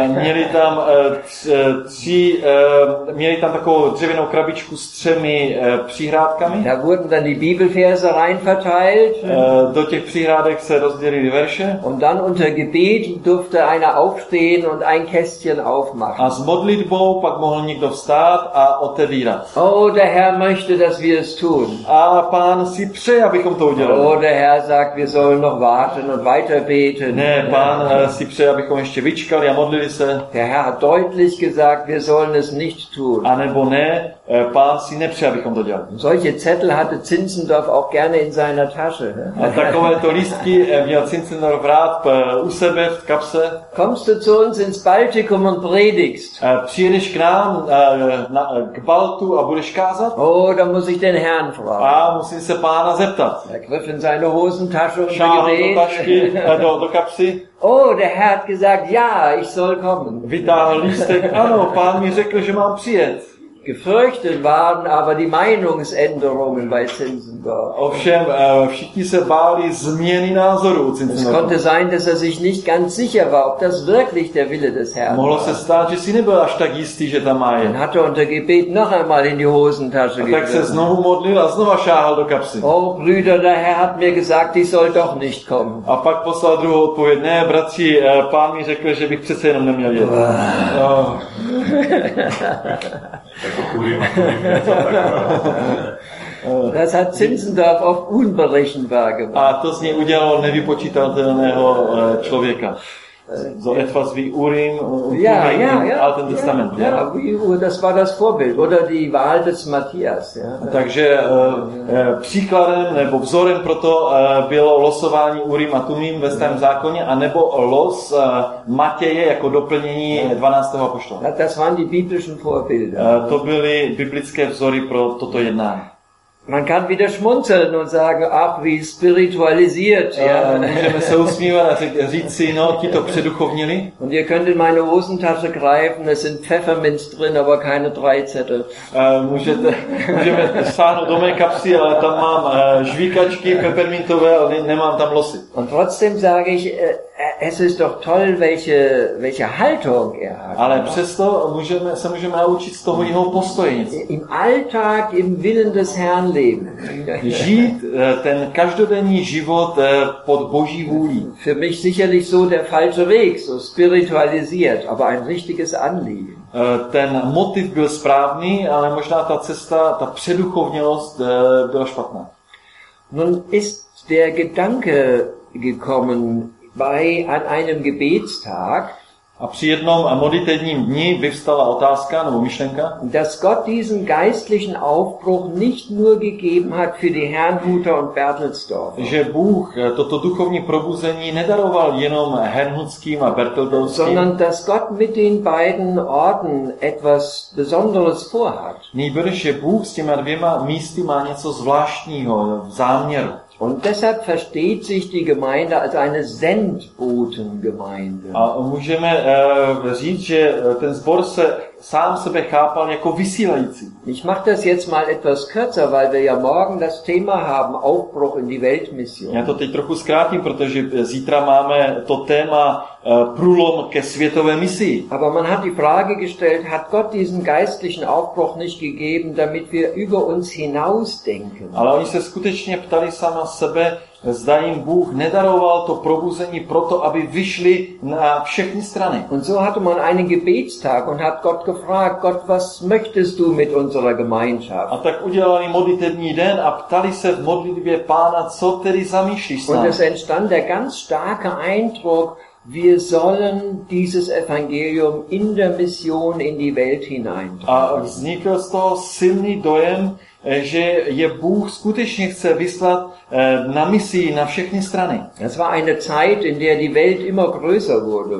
Speaker 2: měli tam takovou dřevěnou krabičku s 3 přihrádkami.
Speaker 1: da wurden dann die Bibelverse rein verteilt,
Speaker 2: Do těch přihrádek se rozdělily verše
Speaker 1: und dann unter Gebet durfte einer aufstehen und ein Kästchen aufmachen.
Speaker 2: a s modlitbou pak mohl někdo vstát a otevírat.
Speaker 1: Oh, der Herr möchte, dass wir es tun.
Speaker 2: A Pán si přeje, abychom to udělali.
Speaker 1: Oh, der Herr sagt, wir sollen noch warten und weiter beten.
Speaker 2: Ne, Pán si přeje, abychom ještě vyčkali a modlili se.
Speaker 1: Der Herr hat deutlich gesagt, wir sollen es nicht tun.
Speaker 2: A nebo ne, Pán si nepřeje, abychom to dělali.
Speaker 1: Solche Zettel hatte Zinzendorf auch gerne in seiner Tasche.
Speaker 2: A takovéto lístky měl Zinzendorf rád u sebe v kapse.
Speaker 1: Kommst du zu uns ins Baltikum und predigst?
Speaker 2: Přijedeš k nám k Baltu a budeš kázat?
Speaker 1: Oh, da muss ich den Herrn fragen.
Speaker 2: A musím se Pána zeptat.
Speaker 1: Er griff in seine Hosentasche und
Speaker 2: Šáhl do
Speaker 1: Gebet.
Speaker 2: tašky, do kapsy,
Speaker 1: Oh, der Herr hat gesagt, ja, ich soll kommen.
Speaker 2: vytáhl lístek. Ano, Pán mi řekl, že mám přijet.
Speaker 1: Gefürchtet waren aber die Meinungsänderungen bei Zinzendorf.
Speaker 2: Ovšem, všichni se báli změny názoru u
Speaker 1: Es
Speaker 2: Zinzendorfa.
Speaker 1: konnte sein, dass er sich nicht ganz sicher war, ob das wirklich der Wille des Herrn
Speaker 2: Mohlo
Speaker 1: war.
Speaker 2: se stát, že si nebyl až tak jistý, že tam má
Speaker 1: Dann
Speaker 2: jet.
Speaker 1: hat er unter Gebet noch einmal in die Hosentasche
Speaker 2: A tak se
Speaker 1: gegriffen.
Speaker 2: znovu modlil a znova šáhal do kapsy.
Speaker 1: Oh, Brüder, der Herr hat mir gesagt, ich soll doch nicht kommen.
Speaker 2: A pak poslal druhou odpověď. Ne, bratři, Pán mi řekl, že bych přece jenom neměl jet. Oh.
Speaker 1: Das hat Zinzendorf oft unberechenbar gemacht.
Speaker 2: A to z něj udělalo nevypočítatelného člověka. So etwas wie Urim und
Speaker 1: Ja,
Speaker 2: Thummim
Speaker 1: ja,
Speaker 2: im
Speaker 1: ja.
Speaker 2: Alten Testament.
Speaker 1: Ja, das war das Vorbild. Oder die Wahl des Matthias. Ja.
Speaker 2: Takže příkladem nebo vzorem proto bylo losování Urim a Thummim ve Starém zákoně, anebo los Matěje jako doplnění 12. apoštola.
Speaker 1: Das waren die biblischen Vorbilder.
Speaker 2: To byly biblické vzory pro toto jednání.
Speaker 1: Man kann wieder schmunzeln und sagen, ach, wie spiritualisiert. Ja.
Speaker 2: Můžeme se usmívat a říct si, no, ti to předuchovnili.
Speaker 1: Und ihr könnt in meine Hosentasche greifen, es sind Pfefferminz drin, aber keine 3 Zettel.
Speaker 2: Můžeme sáhnout do mé kapsy, ale tam mám žvíkačky peppermintové, ale nemám tam losy.
Speaker 1: Und trotzdem sage ich, es ist doch toll, welche Haltung er hat.
Speaker 2: Ale přesto se můžeme naučit z toho jeho postoje něco.
Speaker 1: Im Alltag, im Willen des Herrn leben.
Speaker 2: Žít ten každodenní život pod Boží vůlí.
Speaker 1: Für mich sicherlich so der falsche Weg, so spiritualisiert, aber ein richtiges Anliegen.
Speaker 2: Ten motiv byl správný, ale možná ta cesta, ta předuchovnělost byla špatná.
Speaker 1: Nun ist der Gedanke gekommen, an einem Gebetstag,
Speaker 2: A při jednom modlitevním dni vyvstala otázka nebo myšlenka,
Speaker 1: dass Gott diesen geistlichen Aufbruch nicht nur gegeben hat für die Herrnhuter und Bertelsdorf,
Speaker 2: že Bůh toto duchovní probuzení nedaroval jenom Herrnhutským a Berteldorfským,
Speaker 1: sondern dass Gott mit den beiden Orten etwas Besonderes vorhat.
Speaker 2: nýbrž, že Bůh s těma 2 místy má něco zvláštního v záměru.
Speaker 1: Und deshalb versteht sich die Gemeinde als eine Sendbotengemeinde.
Speaker 2: A můžeme říct, že ten sbor se sám sebe chápal jako vysílající.
Speaker 1: Ich mache das jetzt mal etwas kürzer, weil wir ja morgen das Thema haben, Aufbruch in die Weltmission.
Speaker 2: Já to teď trochu zkrátím, protože zítra máme to téma průlom ke světové misii.
Speaker 1: Aber man hat die Frage gestellt, hat Gott diesen geistlichen Aufbruch nicht gegeben, damit wir über uns hinausdenken?
Speaker 2: Ale oni se skutečně ptali sama sebe, zda jim Bůh nedaroval to probuzení proto, aby vyšli na všechny strany.
Speaker 1: Und so hatte man einen Gebetstag und hat Gott gefragt, Gott, was möchtest du mit unserer Gemeinschaft?
Speaker 2: A tak udělali modlitební den a ptali se v modlitbě Pána, co tedy zamýšlíš s
Speaker 1: Und
Speaker 2: námi.
Speaker 1: es entstand der ganz starke Eindruck, wir sollen dieses Evangelium in der Mission in die Welt hinein.
Speaker 2: A vznikl z toho silný dojem, že je Bůh skutečně chce vyslat na misi na všechny strany.
Speaker 1: Das war eine Zeit, in der die Welt immer größer wurde.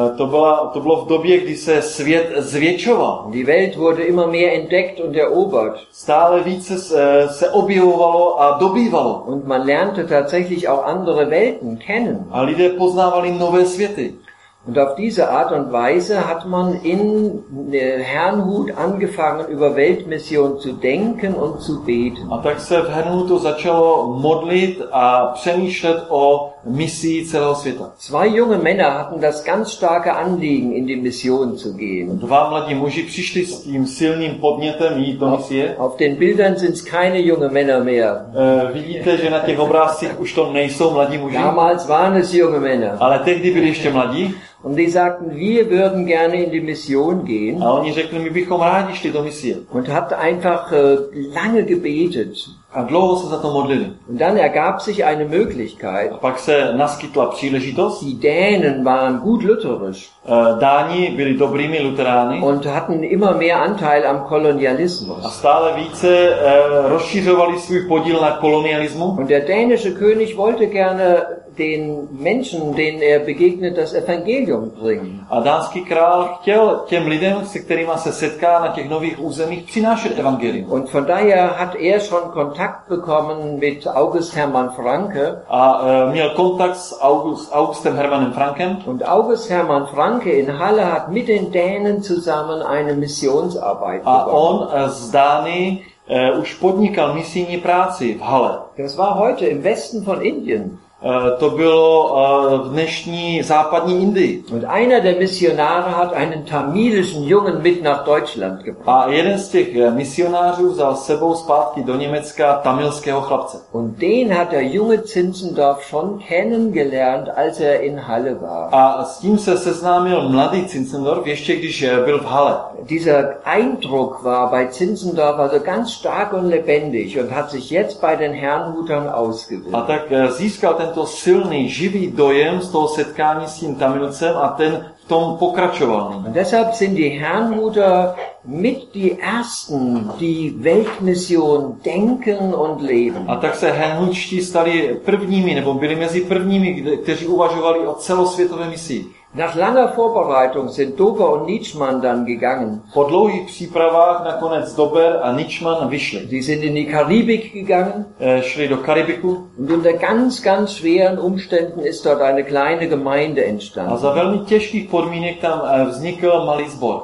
Speaker 2: To bylo v době, kdy se svět zvětšoval.
Speaker 1: Die Welt wurde immer mehr entdeckt und erobert.
Speaker 2: Stále více se objevovalo a dobývalo.
Speaker 1: Und man lernte tatsächlich auch andere Welten kennen.
Speaker 2: A lidé poznávali nové světy.
Speaker 1: Und auf diese Art und Weise hat man in Herrnhut angefangen, über Weltmission zu denken und zu beten.
Speaker 2: A tak se v Herrnhutu začalo modlit a přemýšlet o misii celého světa.
Speaker 1: Zwei junge Männer hatten das ganz starke Anliegen, in die Mission zu gehen.
Speaker 2: Dva mladí muži přišli s tím silným podnětem jít do misie.
Speaker 1: Auf den Bildern sind es keine junge Männer mehr.
Speaker 2: Vidíte, že na těch obrázcích už to nejsou mladí muži,
Speaker 1: Damals waren es junge Männer.
Speaker 2: ale tehdy byli ještě mladí.
Speaker 1: Und die sagten, wir würden gerne in die Mission gehen.
Speaker 2: A oni řekli, my bychom rádi šli do misie.
Speaker 1: Und hat einfach lange gebetet.
Speaker 2: A dlouho se za to modlili.
Speaker 1: Und dann ergab sich eine Möglichkeit.
Speaker 2: A pak se naskytla příležitost.
Speaker 1: Die Dänen waren gut lutherisch.
Speaker 2: Dáni byli dobrými luterány.
Speaker 1: Und hatten immer mehr Anteil am
Speaker 2: A
Speaker 1: Kolonialismus.
Speaker 2: stále více rozšiřovali svůj podíl na kolonialismu.
Speaker 1: Und der dänische König wollte gerne den Menschen, denen er begegnet, das Evangelium bringen.
Speaker 2: A dánský král chtěl těm lidem, se kterými se setká na těch nových územích, přinášet evangelium.
Speaker 1: Und von daher hat er schon Kontakt bekommen mit August Hermann Francke.
Speaker 2: A měl kontakt s Augustem Hermannem Frankem.
Speaker 1: Und August Hermann Francke in Halle hat mit den Dänen zusammen eine Missionsarbeit
Speaker 2: A
Speaker 1: begonnen.
Speaker 2: on z Dány už podnikal misijní práci v Halle.
Speaker 1: Das war heute im Westen von Indien.
Speaker 2: To bylo v dnešní západní Indii.
Speaker 1: Und einer der Missionare hat einen tamilischen Jungen mit nach Deutschland gebracht.
Speaker 2: A jeden z těch misionářů vzal s sebou zpátky do Německa tamilského chlapce.
Speaker 1: Und den hat der junge Zinzendorf schon kennengelernt, als er in Halle war.
Speaker 2: A s tím se seznámil mladý Zinzendorf, ještě když byl v Halle.
Speaker 1: Dieser Eindruck war bei Zinzendorf also ganz stark und lebendig und hat sich jetzt bei den Herrnhutern ausgewirkt.
Speaker 2: A tak získal tento silný, živý dojem z toho setkání s tím Tamilcem a ten v tom pokračoval.
Speaker 1: Und deshalb sind die Herrnhuter mit die Ersten, die Weltmission denken und leben.
Speaker 2: A tak se herrnhutští stali prvními, nebo byli mezi prvními, kteří uvažovali o celosvětové misii.
Speaker 1: Nach langer Vorbereitung sind Dober und Nitschmann dann gegangen.
Speaker 2: Po dlouhých přípravách nakonec Dober a Nitschmann vyšli.
Speaker 1: Sie sind in die Karibik gegangen.
Speaker 2: Šli do Karibiku.
Speaker 1: Und unter ganz, ganz schweren Umständen ist dort eine kleine Gemeinde
Speaker 2: A
Speaker 1: entstanden.
Speaker 2: za velmi těžkých podmínek tam vznikl malý sbor.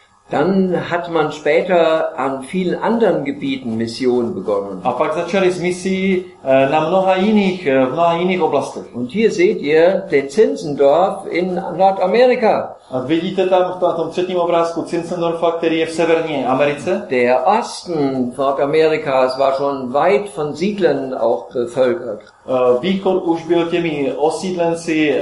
Speaker 1: Dann hat man später an vielen anderen Gebieten Mission begonnen.
Speaker 2: A pak začali s misií v mnoha jiných oblastech.
Speaker 1: Und hier seht ihr den Zinzendorf in Nordamerika.
Speaker 2: A vidíte tam na tom třetím obrázku Zinzendorfa, který je v Severní Americe.
Speaker 1: Der Osten Nordamerikas war schon weit von Siedlern auch bevölkert.
Speaker 2: Východ už byl těmi osídlenci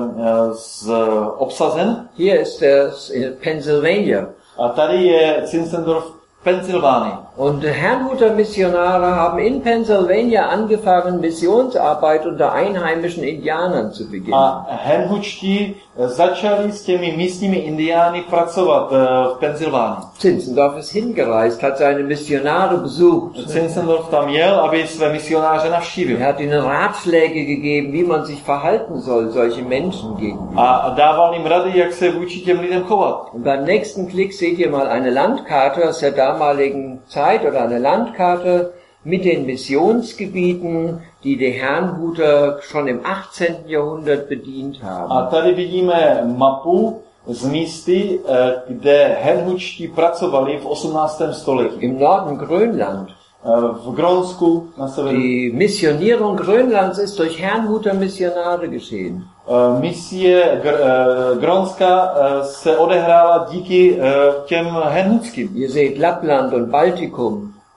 Speaker 2: obsazen.
Speaker 1: Hier ist es in Pennsylvania.
Speaker 2: A tady je Zinzendorf v Pensylvánii.
Speaker 1: Und Herrnhuter Missionare haben in Pennsylvania angefangen, Missionsarbeit unter einheimischen Indianern zu beginnen.
Speaker 2: A herrnhutští začali s těmi místními indiány pracovat v Pensylvánii.
Speaker 1: Zinzendorf ist hingereist, hat seine Missionare besucht.
Speaker 2: Zinzendorf tam jel, aby své misionáře navštívil.
Speaker 1: Er hat ihnen Ratschläge gegeben, wie man sich verhalten soll, solche Menschen gegenüber.
Speaker 2: A dával jim rady, jak se vůči těm lidem chovat.
Speaker 1: Und beim nächsten Klick seht ihr mal eine Landkarte aus der damaligen Zeit oder eine Landkarte mit den Missionsgebieten, die die Herrnhuter schon im 18. Jahrhundert bedient haben.
Speaker 2: A tady vidíme mapu z místy, kde herrnhutští pracovali v 18. století.
Speaker 1: Im Norden Grönland.
Speaker 2: V Grónsku na severu.
Speaker 1: Die Missionierung Grönlands ist durch Herrnhuter Missionare geschehen.
Speaker 2: Misie Grónska se odehrála díky těm herrnhutským.
Speaker 1: Ihr seht Lappland und Baltikum.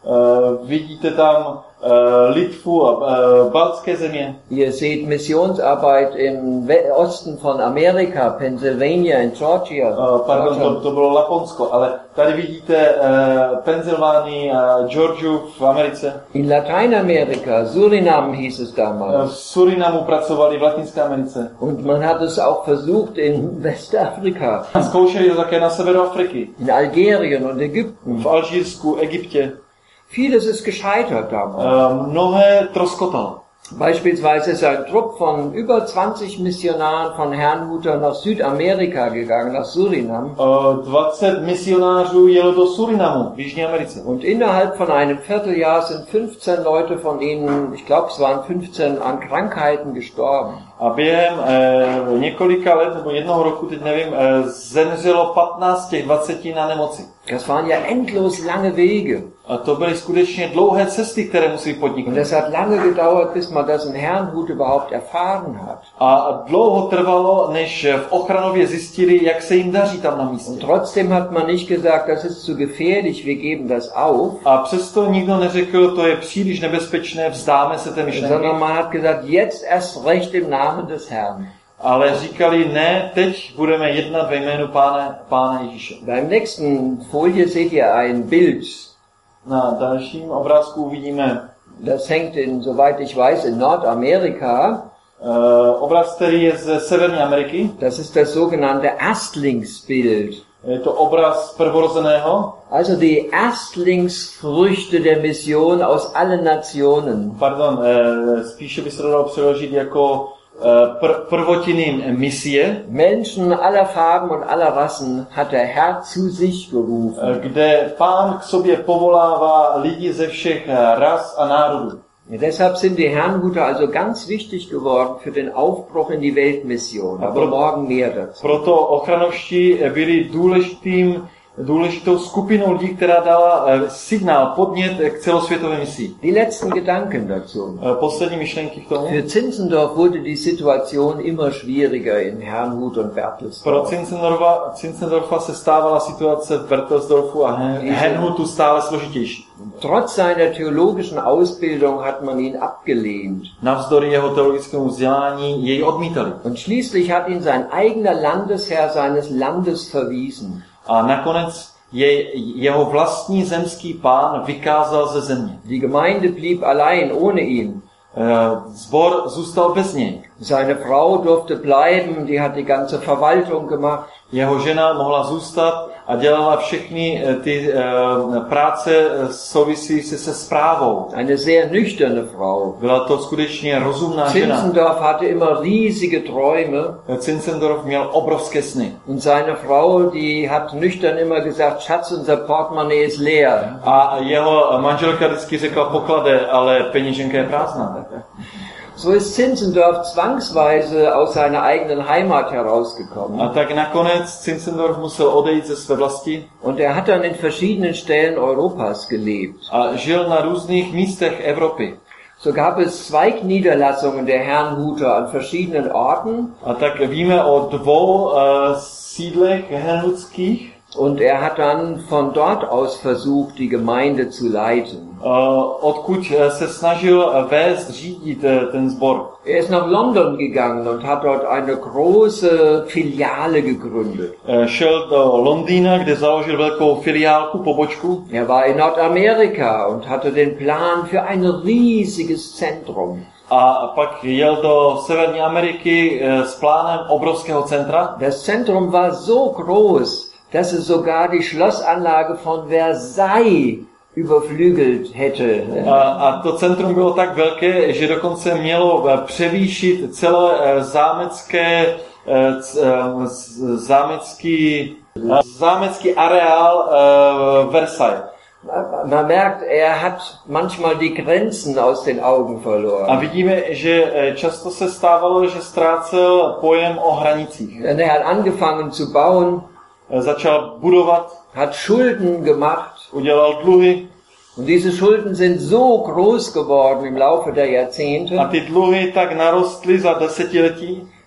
Speaker 2: Vidíte tam Litvu a baltské země.
Speaker 1: Ihr seht Missionsarbeit im Osten von Amerika, Pennsylvania in Georgia.
Speaker 2: Pardon, to bylo Laponsko, ale tady vidíte Pensylvánii a Georgiu v Americe.
Speaker 1: In Lateinamerika, Suriname hieß es damals.
Speaker 2: V Surinamu pracovali v Latinské Americe.
Speaker 1: Und man hat es auch versucht in Westafrika.
Speaker 2: Zkoušeli to také na severu Afriky.
Speaker 1: In Algerien und Ägypten.
Speaker 2: V Alžírsku, Egyptě.
Speaker 1: Vieles ist gescheitert damals.
Speaker 2: Mnohé troskotalo.
Speaker 1: Beispielsweise ist ein Trupp von über 20 Missionaren von Herrnhuter nach Südamerika gegangen, nach Suriname.
Speaker 2: 20 misionářů jelo do Surinamu v Jižní Americe.
Speaker 1: Und innerhalb von einem Vierteljahr sind 15 Leute von ihnen, ich glaube es waren 15, an Krankheiten gestorben.
Speaker 2: A během několika let, nebo jednoho roku, teď nevím, zemřelo 15 těch 20 na nemoci.
Speaker 1: Das waren ja endlos lange Wege.
Speaker 2: A to byly skutečně dlouhé cesty, které museli podniknout.
Speaker 1: Und es hat lange gedauert, bis man das in Herrnhut überhaupt erfahren hat.
Speaker 2: A dlouho trvalo, než v Ochranově zjistili, jak se jim daří tam na místě.
Speaker 1: Und trotzdem hat man nicht gesagt, das ist zu gefährlich, wir geben das auf.
Speaker 2: A přesto nikdo neřekl, to je příliš nebezpečné, vzdáme se té myšlenky.
Speaker 1: Sondern man hat gesagt, jetzt erst recht im Namen des Herrn.
Speaker 2: Ale říkali, ne, teď budeme jednat ve jménu Pána Ježíše.
Speaker 1: Beim nächsten Folie seht ihr ein Bild.
Speaker 2: Na dalším obrázku uvidíme.
Speaker 1: Das hängt soweit ich weiß, in Nordamerika.
Speaker 2: Obraz, který je ze Severní Ameriky.
Speaker 1: Das ist das sogenannte Erstlingsbild.
Speaker 2: Je to obraz prvorozeného.
Speaker 1: Also die Erstlingsfrüchte der Mission aus allen Nationen.
Speaker 2: Pardon, spíše by se to dalo přeložit jako prvotiny misie.
Speaker 1: Menschen aller Farben und aller Rassen hat der Herr zu sich gerufen.
Speaker 2: Kde Pán k sobě povolává lidi ze všech ras a národů.
Speaker 1: Deshalb sind die Herrnhuter also ganz wichtig geworden für den Aufbruch in die Weltmission. Aber morgen mehr dazu.
Speaker 2: Proto ochranovští byli důležitou skupinou lidí, která dala signál, podnět k celosvětové misi.
Speaker 1: Die letzten Gedanken dazu.
Speaker 2: Poslední myšlenky k tomu.
Speaker 1: Für Zinzendorf wurde die Situation immer schwieriger in Herrnhut und Bertelsdorf.
Speaker 2: Pro Zinzendorfa se stávala situace v Bertelsdorfu a Herrnhutu stále složitější.
Speaker 1: Trotz seiner theologischen Ausbildung hat man ihn abgelehnt.
Speaker 2: Navzdory jeho teologickému vzdělání jej odmítali.
Speaker 1: Und schließlich hat ihn sein eigener Landesherr seines Landes verwiesen.
Speaker 2: A nakonec jeho vlastní zemský pán vykázal ze země.
Speaker 1: Die Gemeinde blieb allein ohne ihn.
Speaker 2: Zbor zůstal bez něj.
Speaker 1: Seine Frau durfte bleiben, die hat die ganze Verwaltung gemacht.
Speaker 2: Jeho žena mohla zůstat a dělala všechny ty práce související se správou.
Speaker 1: Eine sehr nüchterne Frau.
Speaker 2: Byla to skutečně rozumná žena.
Speaker 1: Zinzendorf hatte immer riesige Träume.
Speaker 2: Zinzendorf měl obrovské sny.
Speaker 1: Und seine Frau, die hat nüchtern immer gesagt, Schatz, unser Portemonnaie ist leer.
Speaker 2: A jeho manželka vždycky řekla, poklade, ale peněženka je prázdná.
Speaker 1: So ist Zinzendorf zwangsweise aus seiner eigenen Heimat herausgekommen.
Speaker 2: A tak nakonec Zinzendorf musel odejít ze své vlasti.
Speaker 1: Und er hat dann in verschiedenen Stellen Europas gelebt.
Speaker 2: A žil na různých místech Evropy.
Speaker 1: So gab es Zweigniederlassungen der Herrnhuter an verschiedenen Orten.
Speaker 2: A tak víme o dvou sídlech herrnhutských.
Speaker 1: Und er hat dann von dort aus versucht, die Gemeinde zu leiten.
Speaker 2: Odkud se snažil vést, řídit ten sbor.
Speaker 1: Er ist nach London gegangen und hat dort eine große Filiale gegründet.
Speaker 2: Šel do Londýna, kde založil velkou filiálku, pobočku.
Speaker 1: Er war in Nordamerika und hatte den Plan für ein riesiges Zentrum.
Speaker 2: A pak jel do Severní Ameriky s plánem obrovského centra.
Speaker 1: Das Zentrum war so groß, dass es sogar die Schlossanlage von Versailles überflügelt hätte.
Speaker 2: A to centrum bylo tak velké, že dokonce mělo převýšit celé zámecký areál Versailles.
Speaker 1: Man merkt, er hat manchmal die Grenzen aus den Augen verloren.
Speaker 2: A vidíme, že často se stávalo, že ztrácel pojem o hranicích.
Speaker 1: Er hat angefangen zu bauen,
Speaker 2: začal budovat,
Speaker 1: hat Schulden gemacht,
Speaker 2: udělal dluhy.
Speaker 1: Und diese Schulden sind so groß geworden im Laufe der Jahrzehnte.
Speaker 2: A ty dluhy tak narostly za desetiletí,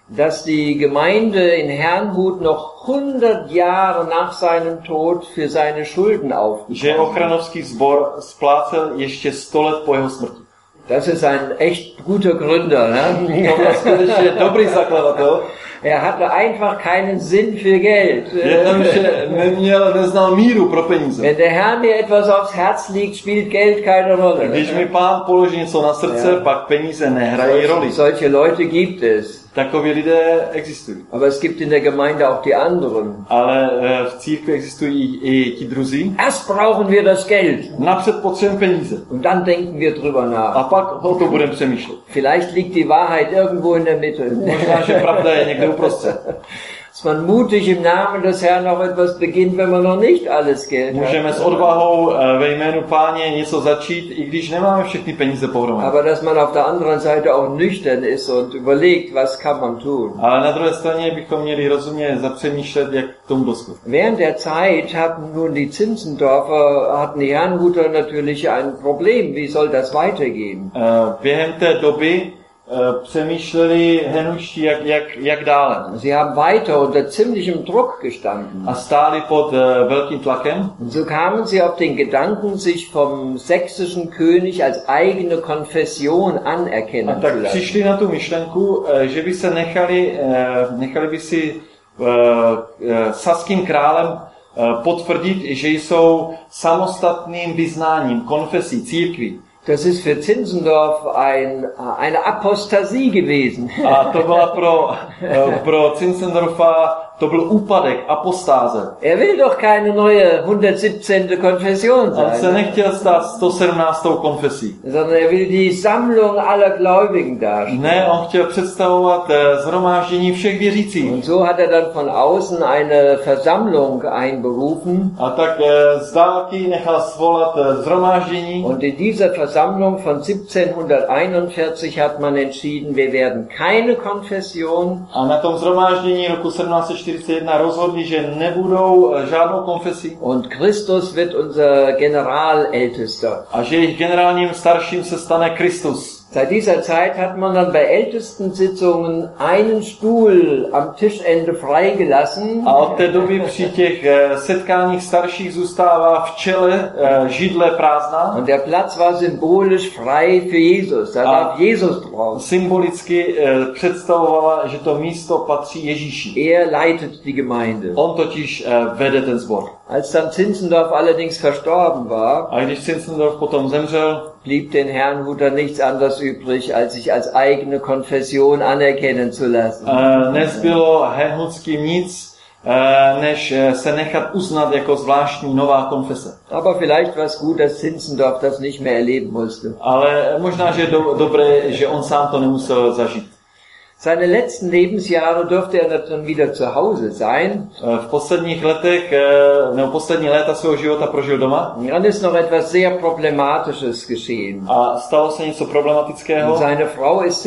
Speaker 1: dass die Gemeinde in Herrnhut noch 100 Jahre nach seinem Tod für seine Schulden
Speaker 2: že
Speaker 1: aufgekommen.
Speaker 2: ochranovský sbor splácel ještě 100 let po jeho smrti.
Speaker 1: Das ist ein echt guter Gründer, ne?
Speaker 2: To byl skutečně dobrý zakladatel.
Speaker 1: Er hatte einfach keinen Sinn für Geld.
Speaker 2: Jenomže neznal míru pro peníze.
Speaker 1: Wenn der Herr mir etwas aufs Herz legt, spielt Geld keine Rolle.
Speaker 2: Když mi Pán položí něco na srdce, pak peníze nehrají roli.
Speaker 1: Solche Leute gibt es.
Speaker 2: Takoví lidé existují.
Speaker 1: Aber es gibt in der Gemeinde auch die anderen.
Speaker 2: Ale v církvi existují i ti druzí.
Speaker 1: Erst brauchen wir das Geld.
Speaker 2: Napřed potřebujeme peníze.
Speaker 1: Und dann denken wir drüber
Speaker 2: A
Speaker 1: nach.
Speaker 2: pak o to budeme přemýšlet.
Speaker 1: Vielleicht liegt die Wahrheit irgendwo in der Mitte.
Speaker 2: Možná, že pravda je někde uprostřed.
Speaker 1: Dass man mutig im Namen des Herrn noch etwas beginnt, wenn man noch nicht alles Geld
Speaker 2: Můžeme s
Speaker 1: hat.
Speaker 2: odvahou ve jménu Páně něco začít, i když nemáme všechny peníze pohromadě.
Speaker 1: Aber dass man auf der anderen Seite auch nüchtern ist und überlegt, was kann man tun.
Speaker 2: Ale na druhé straně bychom měli rozumně zapřemýšlet, jak k tomu dospět.
Speaker 1: Während der Zeit hatten nun die hatten die Herrnhuter natürlich ein Problem. Wie soll das weitergehen?
Speaker 2: Během té doby přemýšleli Henučtí, jak dále.
Speaker 1: Sie haben weiter unter ziemlichem Druck gestanden.
Speaker 2: A stáli pod velkým tlakem.
Speaker 1: Und so kamen sie auf den Gedanken, sich vom sächsischen König als eigene Konfession
Speaker 2: A
Speaker 1: anerkennen zu
Speaker 2: tak
Speaker 1: lassen.
Speaker 2: přišli na tu myšlenku, že by se nechali by si saským králem potvrdit, že jsou samostatným vyznáním, konfesí, církví.
Speaker 1: Das ist für Zinzendorf eine Apostasie gewesen.
Speaker 2: A to byla pro Zinzendorfa, to byl úpadek, apostáze.
Speaker 1: Er will doch keine neue 117. Konfession
Speaker 2: On se
Speaker 1: sein,
Speaker 2: nechtěl stát 117. konfesí.
Speaker 1: sondern er will die Sammlung aller Gläubigen darstellen.
Speaker 2: Ne, on chtěl představovat shromáždění všech věřících.
Speaker 1: Und so hat er dann von außen eine Versammlung einberufen.
Speaker 2: A tak z dálky nechal svolat shromáždění.
Speaker 1: Und in dieser Versammlung von 1741 hat man entschieden, wir werden keine Konfession,
Speaker 2: A na tom shromáždění roku 1741 rozhodli, že nebudou žádnou konfesí
Speaker 1: und Christus wird unser Generalältester.
Speaker 2: a že jejich generálním starším se stane Kristus.
Speaker 1: Seit dieser Zeit hat man dann bei Ältestensitzungen einen Stuhl am Tischende freigelassen.
Speaker 2: A od té doby při těch setkáních starších zůstává v čele židle prázdná.
Speaker 1: Und der Platz war symbolisch frei für Jesus. Da darf Jesus drauf.
Speaker 2: Symbolicky představovala, že to místo patří Ježíši.
Speaker 1: Er leitet die Gemeinde.
Speaker 2: On totiž vede ten sbor.
Speaker 1: Als dann Zinzendorf allerdings verstorben war,
Speaker 2: A když Zinzendorf potom zemřel,
Speaker 1: blieb den Herrnhuter nichts anderes übrig, als sich als eigene Konfession anerkennen zu lassen.
Speaker 2: nezbylo Herrnhutským nic, než se nechat uznat jako zvláštní nová konfese.
Speaker 1: Aber vielleicht war es gut, dass Zinzendorf das nicht mehr erleben musste.
Speaker 2: Ale možná, že je dobré, že on sám to nemusel zažít.
Speaker 1: Seine letzten Lebensjahre durfte er dann wieder zu Hause sein.
Speaker 2: V posledních letech, nebo poslední léta svého života prožil doma.
Speaker 1: Dann ist noch etwas sehr Problematisches geschehen.
Speaker 2: A stalo se něco problematického.
Speaker 1: Seine Frau ist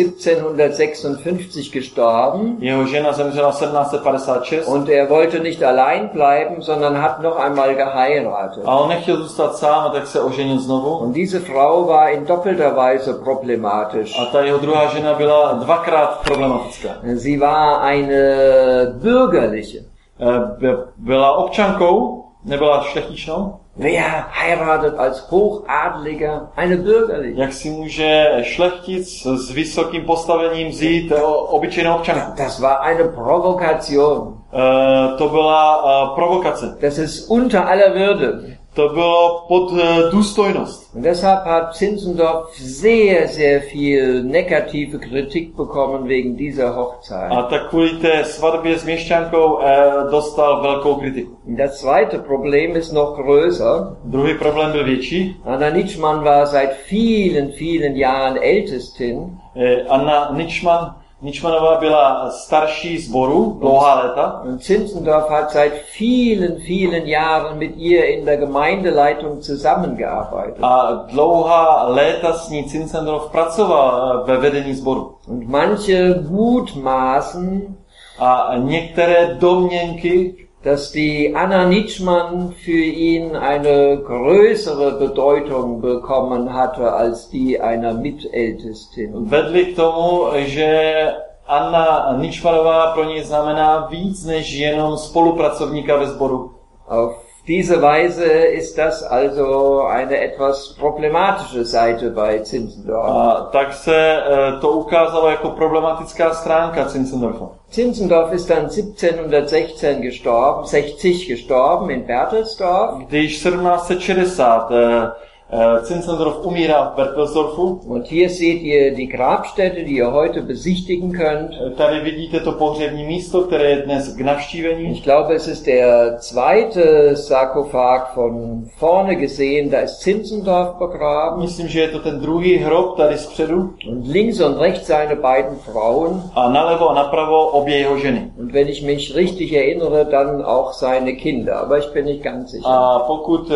Speaker 1: 1756 gestorben.
Speaker 2: Jeho žena zemřela 1756.
Speaker 1: Und er wollte nicht allein bleiben, sondern hat noch einmal geheiratet.
Speaker 2: A on nechtěl zůstat sám, a tak se oženil znovu.
Speaker 1: Und diese Frau war in doppelter Weise problematisch.
Speaker 2: A ta jeho druhá žena byla dvakrát problematická.
Speaker 1: Sie war eine bürgerliche.
Speaker 2: Byla občankou, nebyla šlechtičnou.
Speaker 1: Wer heiratet als Hochadliger eine bürgerliche?
Speaker 2: Jak si může šlechtic s vysokým postavením vzít obyčejnou občanku?
Speaker 1: Das war eine Provokation.
Speaker 2: To byla provokace.
Speaker 1: Das ist unter aller Würde.
Speaker 2: To bylo pod důstojnost.
Speaker 1: Und deshalb hat Zinzendorf sehr, sehr viel negative Kritik bekommen wegen dieser Hochzeit.
Speaker 2: A tak kvůli té svatbě s měšťankou dostal velkou kritiku.
Speaker 1: Das zweite Problem ist noch größer.
Speaker 2: Druhý problém byl větší.
Speaker 1: Anna Nitschmann war seit vielen, vielen Jahren Ältestin.
Speaker 2: Anna Nitschmanová byla starší sboru, dlouhá léta.
Speaker 1: Und Zinzendorf hat seit vielen, vielen Jahren mit ihr in der Gemeindeleitung zusammengearbeitet.
Speaker 2: A dlouhá léta s ní Zinzendorf pracoval ve vedení sboru.
Speaker 1: Und manche mutmaßen,
Speaker 2: A některé domněnky,
Speaker 1: dass die Anna Nitschmann für ihn eine größere Bedeutung bekommen hatte als die einer Mitältestin.
Speaker 2: vedly k tomu, že Anna Ničvarová pro něj znamená víc než jenom spolupracovníka ve sboru.
Speaker 1: Auf diese Weise ist das also eine etwas problematische Seite bei Zinzendorf.
Speaker 2: A tak se to ukázalo jako problematická stránka Zinzendorfa.
Speaker 1: Zinzendorf ist dann 1760 gestorben in Berthelsdorf.
Speaker 2: Když 1760 Zinzendorf umírá v Berthelsdorfu.
Speaker 1: Und hier seht ihr die Grabstätte, die ihr heute besichtigen könnt.
Speaker 2: Tady vidíte to pohřební místo, které je dnes k navštívení.
Speaker 1: Ich glaube, es ist der zweite Sarkophag von vorne gesehen, da ist Zinzendorf begraben.
Speaker 2: Myslím, že je to ten druhý hrob tady zpředu.
Speaker 1: Und links und rechts seine beiden Frauen.
Speaker 2: A nalevo a napravo obě jeho ženy.
Speaker 1: Und wenn ich mich richtig erinnere, dann auch seine Kinder, aber ich bin nicht ganz sicher.
Speaker 2: A pokud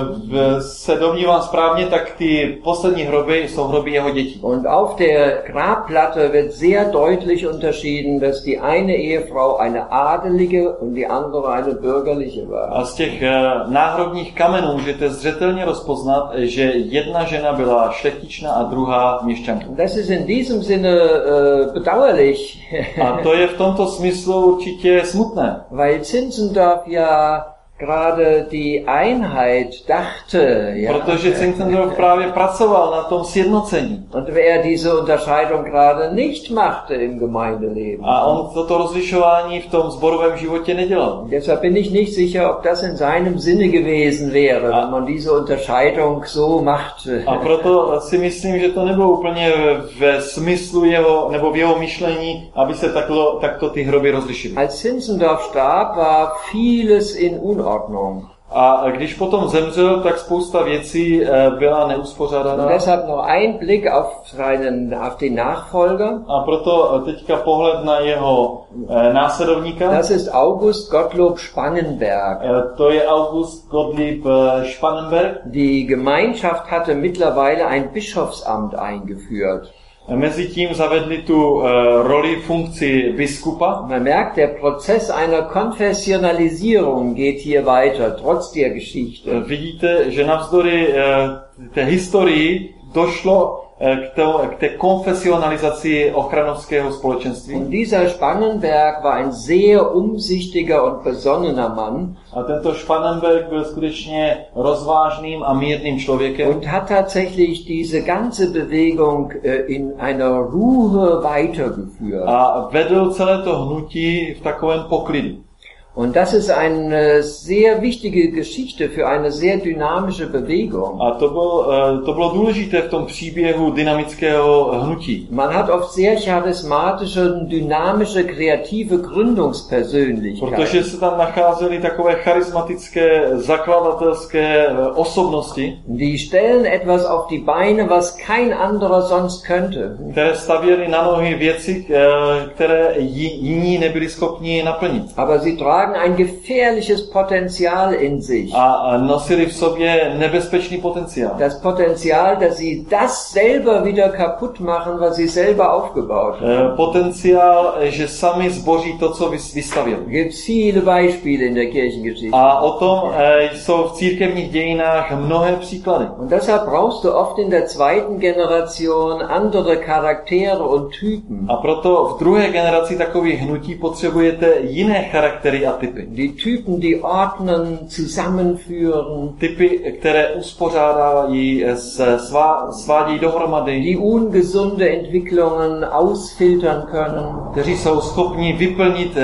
Speaker 2: se domnívám správně, tak ty poslední hroby jsou hroby jeho dětí.
Speaker 1: Und auf der Grabplatte wird sehr deutlich unterschieden, dass die eine Ehefrau eine adelige und die andere eine bürgerliche war.
Speaker 2: A z těch náhrobních kamenů můžete zřetelně rozpoznat, že jedna žena byla šlechtičná a druhá měšťanka.
Speaker 1: Das ist in diesem Sinne bedauerlich.
Speaker 2: A to je v tomto smyslu určitě smutné.
Speaker 1: Weil Zinzendorf ja gerade die Einheit dachte, ja.
Speaker 2: Protože Zinzendorf právě pracoval na tom sjednocení.
Speaker 1: Und wer diese Unterscheidung gerade nicht machte im Gemeindeleben.
Speaker 2: A on toto rozlišování v tom sborovém životě nedělal.
Speaker 1: Deshalb bin ich nicht sicher, ob das in seinem Sinne gewesen wäre, wenn man diese Unterscheidung so macht.
Speaker 2: A proto si myslím, že to nebylo úplně ve smyslu jeho, nebo v jeho myšlení, aby se takto ty hroby rozlišily.
Speaker 1: Als Zinzendorf starb, war vieles in Unordnung.
Speaker 2: A když potom zemřel, tak spousta věcí byla neuspořádaná.
Speaker 1: Und deshalb noch ein Blick auf den Nachfolger.
Speaker 2: A proto teďka pohled na jeho následovníka.
Speaker 1: Das ist August Gottlob Spangenberg.
Speaker 2: To je August Gottlieb Spangenberg.
Speaker 1: Die Gemeinschaft hatte mittlerweile ein Bischofsamt eingeführt.
Speaker 2: Mezitím zavedli tu roli funkci biskupa.
Speaker 1: Man merkt, der Prozess einer Konfessionalisierung geht hier weiter, trotz der Geschichte.
Speaker 2: Vidíte, že navzdory té historii došlo k té konfesionalizaci ochranovského společenství.
Speaker 1: Und dieser Spangenberg war ein sehr umsichtiger und besonnener Mann.
Speaker 2: A tento Spangenberg byl skutečně rozvážným a mírným člověkem.
Speaker 1: Und hat tatsächlich diese ganze Bewegung in einer Ruhe weitergeführt.
Speaker 2: A vedl celé to hnutí v takovém poklidu.
Speaker 1: Und das ist eine sehr wichtige Geschichte für eine sehr dynamische Bewegung.
Speaker 2: A to bylo důležité v tom příběhu dynamického hnutí.
Speaker 1: Man hat oft sehr charismatische, dynamische, kreative Gründungspersönlichkeiten.
Speaker 2: Protože se tam nacházely takové charismatické, zakladatelské osobnosti.
Speaker 1: Die stellen etwas auf die Beine, was kein anderer sonst könnte.
Speaker 2: Které stavěly na nohy věci, které jiní nebyli schopni naplnit.
Speaker 1: Aber sie tragen ein gefährliches Potenzial in sich.
Speaker 2: A nosili v sobě nebezpečný potenciál.
Speaker 1: Das Potenzial, dass sie das selber wieder kaputt machen, was sie selber aufgebaut haben.
Speaker 2: Potenciál, že sami zboří to, co vystavěli.
Speaker 1: Gibt viele Beispiele in der Kirchengeschichte.
Speaker 2: A o tom jsou v církevních dějinách mnohé příklady.
Speaker 1: Und deshalb brauchst du oft in der zweiten Generation andere Charaktere und Typen.
Speaker 2: A proto v druhé generaci takových hnutí potřebujete jiné charaktery a typy.
Speaker 1: Die Typen, die ordnen, zusammenführen.
Speaker 2: Typy, které uspořádají, svádějí dohromady.
Speaker 1: Die ungesunde Entwicklungen ausfiltern können.
Speaker 2: Kteří jsou schopni vyplnit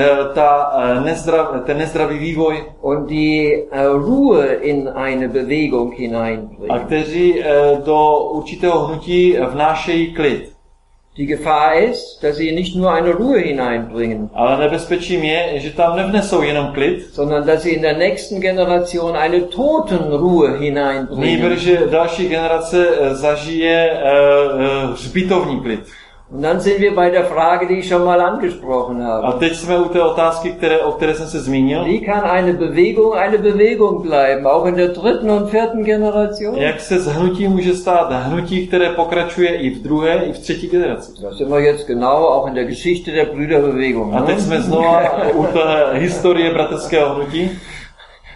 Speaker 2: ten nezdravý vývoj.
Speaker 1: Und die Ruhe in eine Bewegung hineinbringen.
Speaker 2: A kteří do určitého hnutí vnášejí klid.
Speaker 1: Die Gefahr ist, dass sie nicht nur eine Ruhe hineinbringen,
Speaker 2: ale nebezpečím je, že tam nevnesou jenom klid,
Speaker 1: sondern dass sie in der nächsten Generation eine Totenruhe hineinbringen.
Speaker 2: Nýbrž, že další generace zažije hřbitovní klid.
Speaker 1: Und dann sind wir bei der Frage, die ich schon mal angesprochen habe.
Speaker 2: A teď jsme u té otázky, o které jsem se zmínil.
Speaker 1: Wie kann eine Bewegung bleiben, auch in der dritten und vierten Generation?
Speaker 2: Jak se z hnutí může stát hnutí, které pokračuje i v druhé, i v třetí generaci?
Speaker 1: Das sind wir jetzt genau auch in der Geschichte der Brüderbewegung.
Speaker 2: A teď jsme znova u té historie bratrského hnutí.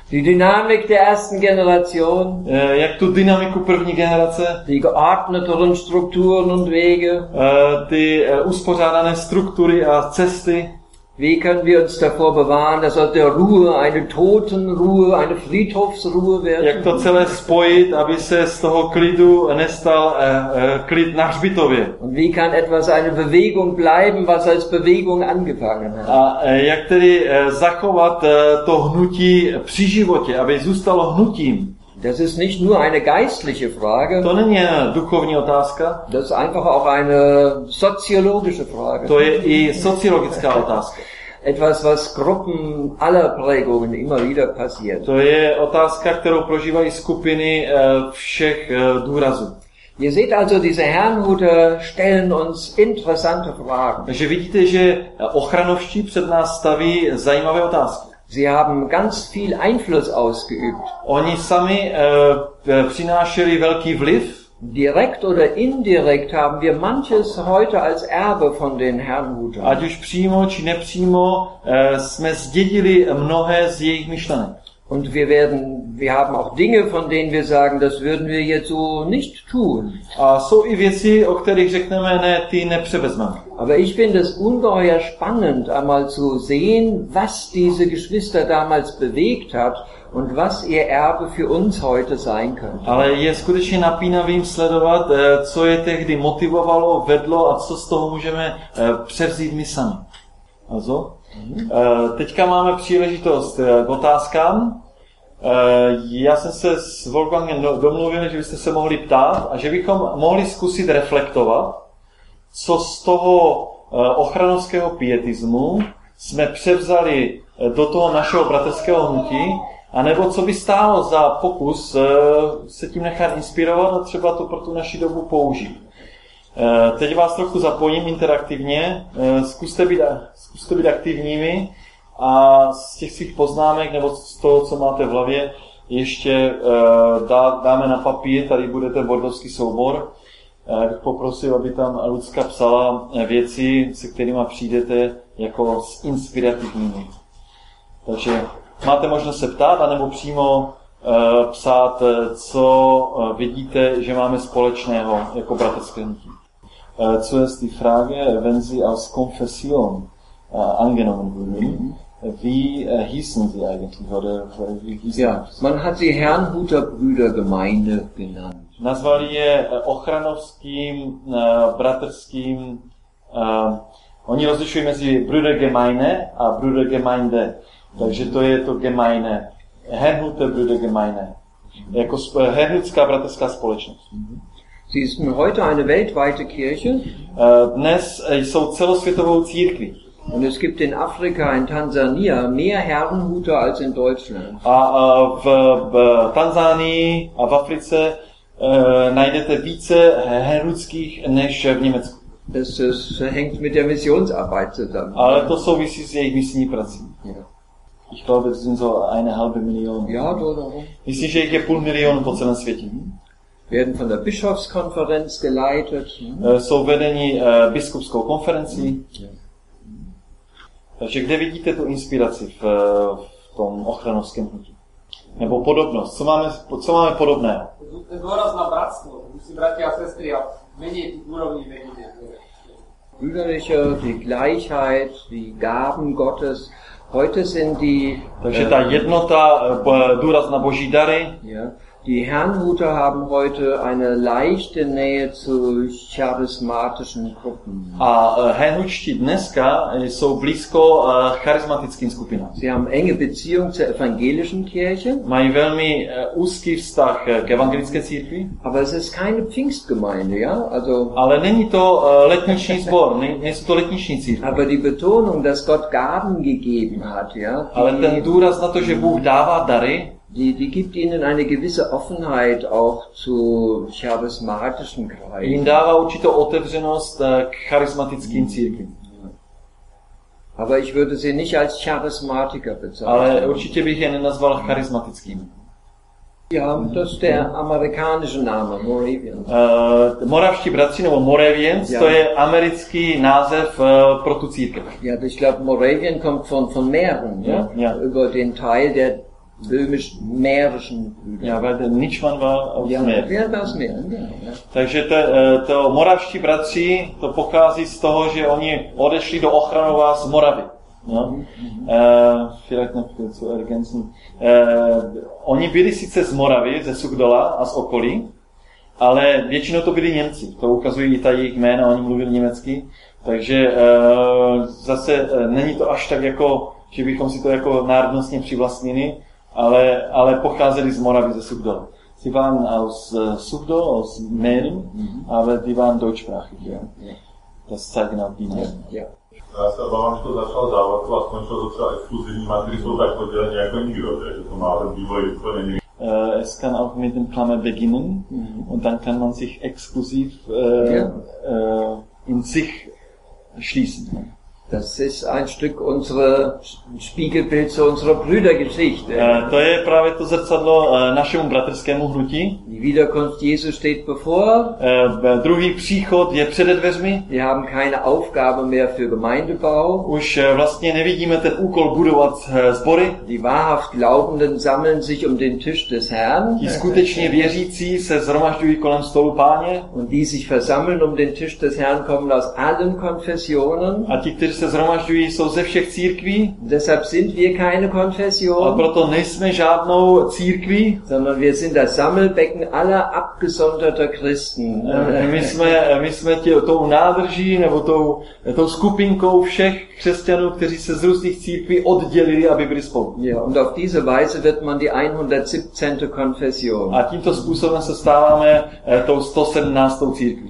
Speaker 1: Die Dynamik der ersten Generation,
Speaker 2: jak tu dynamiku první generace,
Speaker 1: die geordneteren Strukturen und Wege.
Speaker 2: ty uspořádané struktury a cesty.
Speaker 1: Wie können wir uns davor bewahren, dass aus der Ruhe eine Totenruhe, eine Friedhofsruhe wird?
Speaker 2: Jak to celé spojit, aby se z toho klidu nestal klid na hřbitově?
Speaker 1: Und wie kann etwas eine Bewegung bleiben, was als Bewegung angefangen hat?
Speaker 2: A jak tedy zachovat to hnutí při životě, aby zůstalo hnutím?
Speaker 1: Das ist nicht nur eine geistliche Frage.
Speaker 2: To není duchovní otázka.
Speaker 1: Das ist einfach auch eine soziologische Frage.
Speaker 2: To je i sociologická otázka.
Speaker 1: Etwas, was Gruppen aller Prägungen immer wieder passiert.
Speaker 2: To je otázka, kterou prožívají skupiny všech důrazů.
Speaker 1: Ihr seht also, diese Herrnhuter stellen uns interessante Fragen.
Speaker 2: Takže vidíte, že ochranovští před nás staví zajímavé otázky.
Speaker 1: Sie haben ganz viel Einfluss ausgeübt.
Speaker 2: Oni sami přinášeli velký vliv.
Speaker 1: Direkt oder indirekt haben wir manches heute als Erbe von den Herrnhutern.
Speaker 2: Ať už přímo či nepřímo jsme zdědili mnohé z jejich myšlenek.
Speaker 1: Und wir haben auch Dinge, von denen wir sagen, das würden wir jetzt so nicht tun.
Speaker 2: A jsou i věci, o kterých řekneme, ne, ty nepřevezmeme.
Speaker 1: Aber ich finde es ungeheuer spannend, einmal zu sehen, was diese Geschwister damals bewegt hat und was ihr Erbe für uns heute sein könnte.
Speaker 2: Ale je skutečně napínavým sledovat, co je tehdy motivovalo, vedlo a co z toho můžeme převzít my sami. Also? Teďka máme příležitost k otázkám. Já jsem se s Wolfgangem domluvil, že byste se mohli ptát a že bychom mohli zkusit reflektovat, co z toho ochranovského pietismu jsme převzali do toho našeho bratrského hnutí, anebo co by stálo za pokus se tím nechat inspirovat a třeba to pro tu naši dobu použít. Teď vás trochu zapojím interaktivně, zkuste být aktivními a z těch svých poznámek nebo z toho, co máte v hlavě, ještě dáme na papír, tady bude ten bordovský soubor. Bych poprosil, aby tam Lucka psala věci, se kterými přijdete jako s inspirativními. Takže máte možnost se ptát, anebo přímo psát, co vidíte, že máme společného jako bratrské hnutí. Zuerst die Frage, wenn Sie aus Konfession angenommen wurden, wie hießen Sie eigentlich? Oder wie hießen
Speaker 1: ja, man hat sie Herrnhuter Brüdergemeinde genannt.
Speaker 2: Nazvali je ochranovským, bratrským, oni rozlišují mezi Brüdergemeine a Brüdergemeinde, takže to je to Gemeine, Herrnhuter Brüdergemeine, jako herrnhutská bratrská společnost.
Speaker 1: Sie ist heute eine weltweite Kirche.
Speaker 2: Dnes jsou celosvětovou církví.
Speaker 1: Und es gibt in Afrika, in Tansania, mehr Herrnhuter als in Deutschland.
Speaker 2: A v Tanzánii a v Africe najdete více herrnhutských než v Německu.
Speaker 1: Das hängt mit der Missionsarbeit zusammen.
Speaker 2: Ale to souvisí s jejich misijní prací.
Speaker 1: Ja.
Speaker 2: Ich glaube, das sind so 1,5 Million.
Speaker 1: Ja, so.
Speaker 2: Myslím, že jich je 500 000 po celém světě.
Speaker 1: Werden von der Bischofskonferenz geleitet.
Speaker 2: Jsou vedeni biskupskou konferencí.
Speaker 1: Ja.
Speaker 2: Takže kde vidíte tu inspiraci v tom ochranovském hnutí? Nebo podobnost? Co máme podobného?
Speaker 3: Ten důraz na bratstvo, musí bratia a sestry a meniť úrovni vedenia.
Speaker 1: Brüderliche, die Gleichheit, die Gaben Gottes. Heute sind die...
Speaker 2: Takže ta jednota, důraz na boží dary.
Speaker 1: Ja, die Herrnhuter haben heute eine leichte Nähe zu charismatischen Gruppen.
Speaker 2: A herrnhutští dneska jsou blízko charismatickým skupinám.
Speaker 1: Sie haben enge Beziehung zur evangelischen Kirche.
Speaker 2: Mají velmi úzký vztah k evangelické církvi.
Speaker 1: Aber es ist keine Pfingstgemeinde, ja? Also,
Speaker 2: ale není to letniční sbor, nejsou to letniční církve.
Speaker 1: aber die Betonung, dass Gott Gaben gegeben hat, ja?
Speaker 2: Ale ten důraz na to, že Bůh dává dary,
Speaker 1: die gibt ihnen eine gewisse Offenheit auch zu charismatischen Kreisen.
Speaker 2: jim dává určitou otevřenost k charismatickým církvím.
Speaker 1: Aber ich würde sie nicht als Charismatiker bezeichnen.
Speaker 2: Ale určitě bych je nenazval charismatickým.
Speaker 1: Ja, das ist der amerikanische Name, Moravian.
Speaker 2: Moravští bratři nebo Moravians,
Speaker 1: Ja.
Speaker 2: to je americký název pro tu církev.
Speaker 1: Ja, ich glaube, Moravian kommt von Mähren, ja?
Speaker 2: Ja.
Speaker 1: Über den Teil, der böhmisch-mährischen Brüder.
Speaker 2: Ja, weil der Ničman war aus Mähren.
Speaker 1: Ja, aus Mähren, genau. Ja.
Speaker 2: Takže to moravští bratři, to pochází z toho, že oni odešli do Ochranova z Moravy. No? Vielleicht noch zu ergänzen. Oni byli sice z Moravy, ze Suchdola a z okolí, ale většinou to byli Němci. To ukazují i ta jejich jména, oni mluvili německy. Takže zase není to až tak jako, že bychom si to jako národnostně přivlastnili, ale pocházeli z Moravy, ze Suchdola. Sie waren aus Suchdol, aus Mähren, aber die waren deutschsprachig. Ja. Das zeigen auch die Namen.
Speaker 1: Ja.
Speaker 4: Já se obávám, že to začalo dávat, to aspoň to docela exkluzivní matry jsou tak podělení jako nikdo, takže to má ten vývoj úplně někdy.
Speaker 2: Es kann auch mit dem Klammer beginnen und dann kann man sich exklusiv in sich schließen.
Speaker 1: Das ist ein Stück unsere Spiegelbild zu unserer Brüdergeschichte.
Speaker 2: To je právě to zrcadlo našemu bratrskému hnutí.
Speaker 1: Die Wiederkunft Jesu steht bevor.
Speaker 2: Druhý příchod je před dveřmi.
Speaker 1: Wir haben keine Aufgabe mehr für Gemeindebau.
Speaker 2: Už vlastně nevidíme ten úkol budovat sbory.
Speaker 1: Die wahrhaft Glaubenden sammeln sich um den Tisch des Herrn.
Speaker 2: Ti skutečně věřící se shromažďují kolem stolu Páně.
Speaker 1: Und die sich versammeln um den Tisch des Herrn kommen aus allen Konfessionen.
Speaker 2: A ti, kteří se shromažďují, jsou ze všech církví.
Speaker 1: Deshalb sind wir keine Konfession.
Speaker 2: A proto nejsme žádnou církví.
Speaker 1: Sondern wir sind das Sammelbecken aller abgesonderter Christen.
Speaker 2: My jsme tou nádrží nebo tou skupinkou všech křesťanů, kteří se z různých církví oddělili, aby byli spolu.
Speaker 1: Ja, und auf diese Weise wird man die 117. Konfession.
Speaker 2: A tímto způsobem se stáváme tou 117. církví.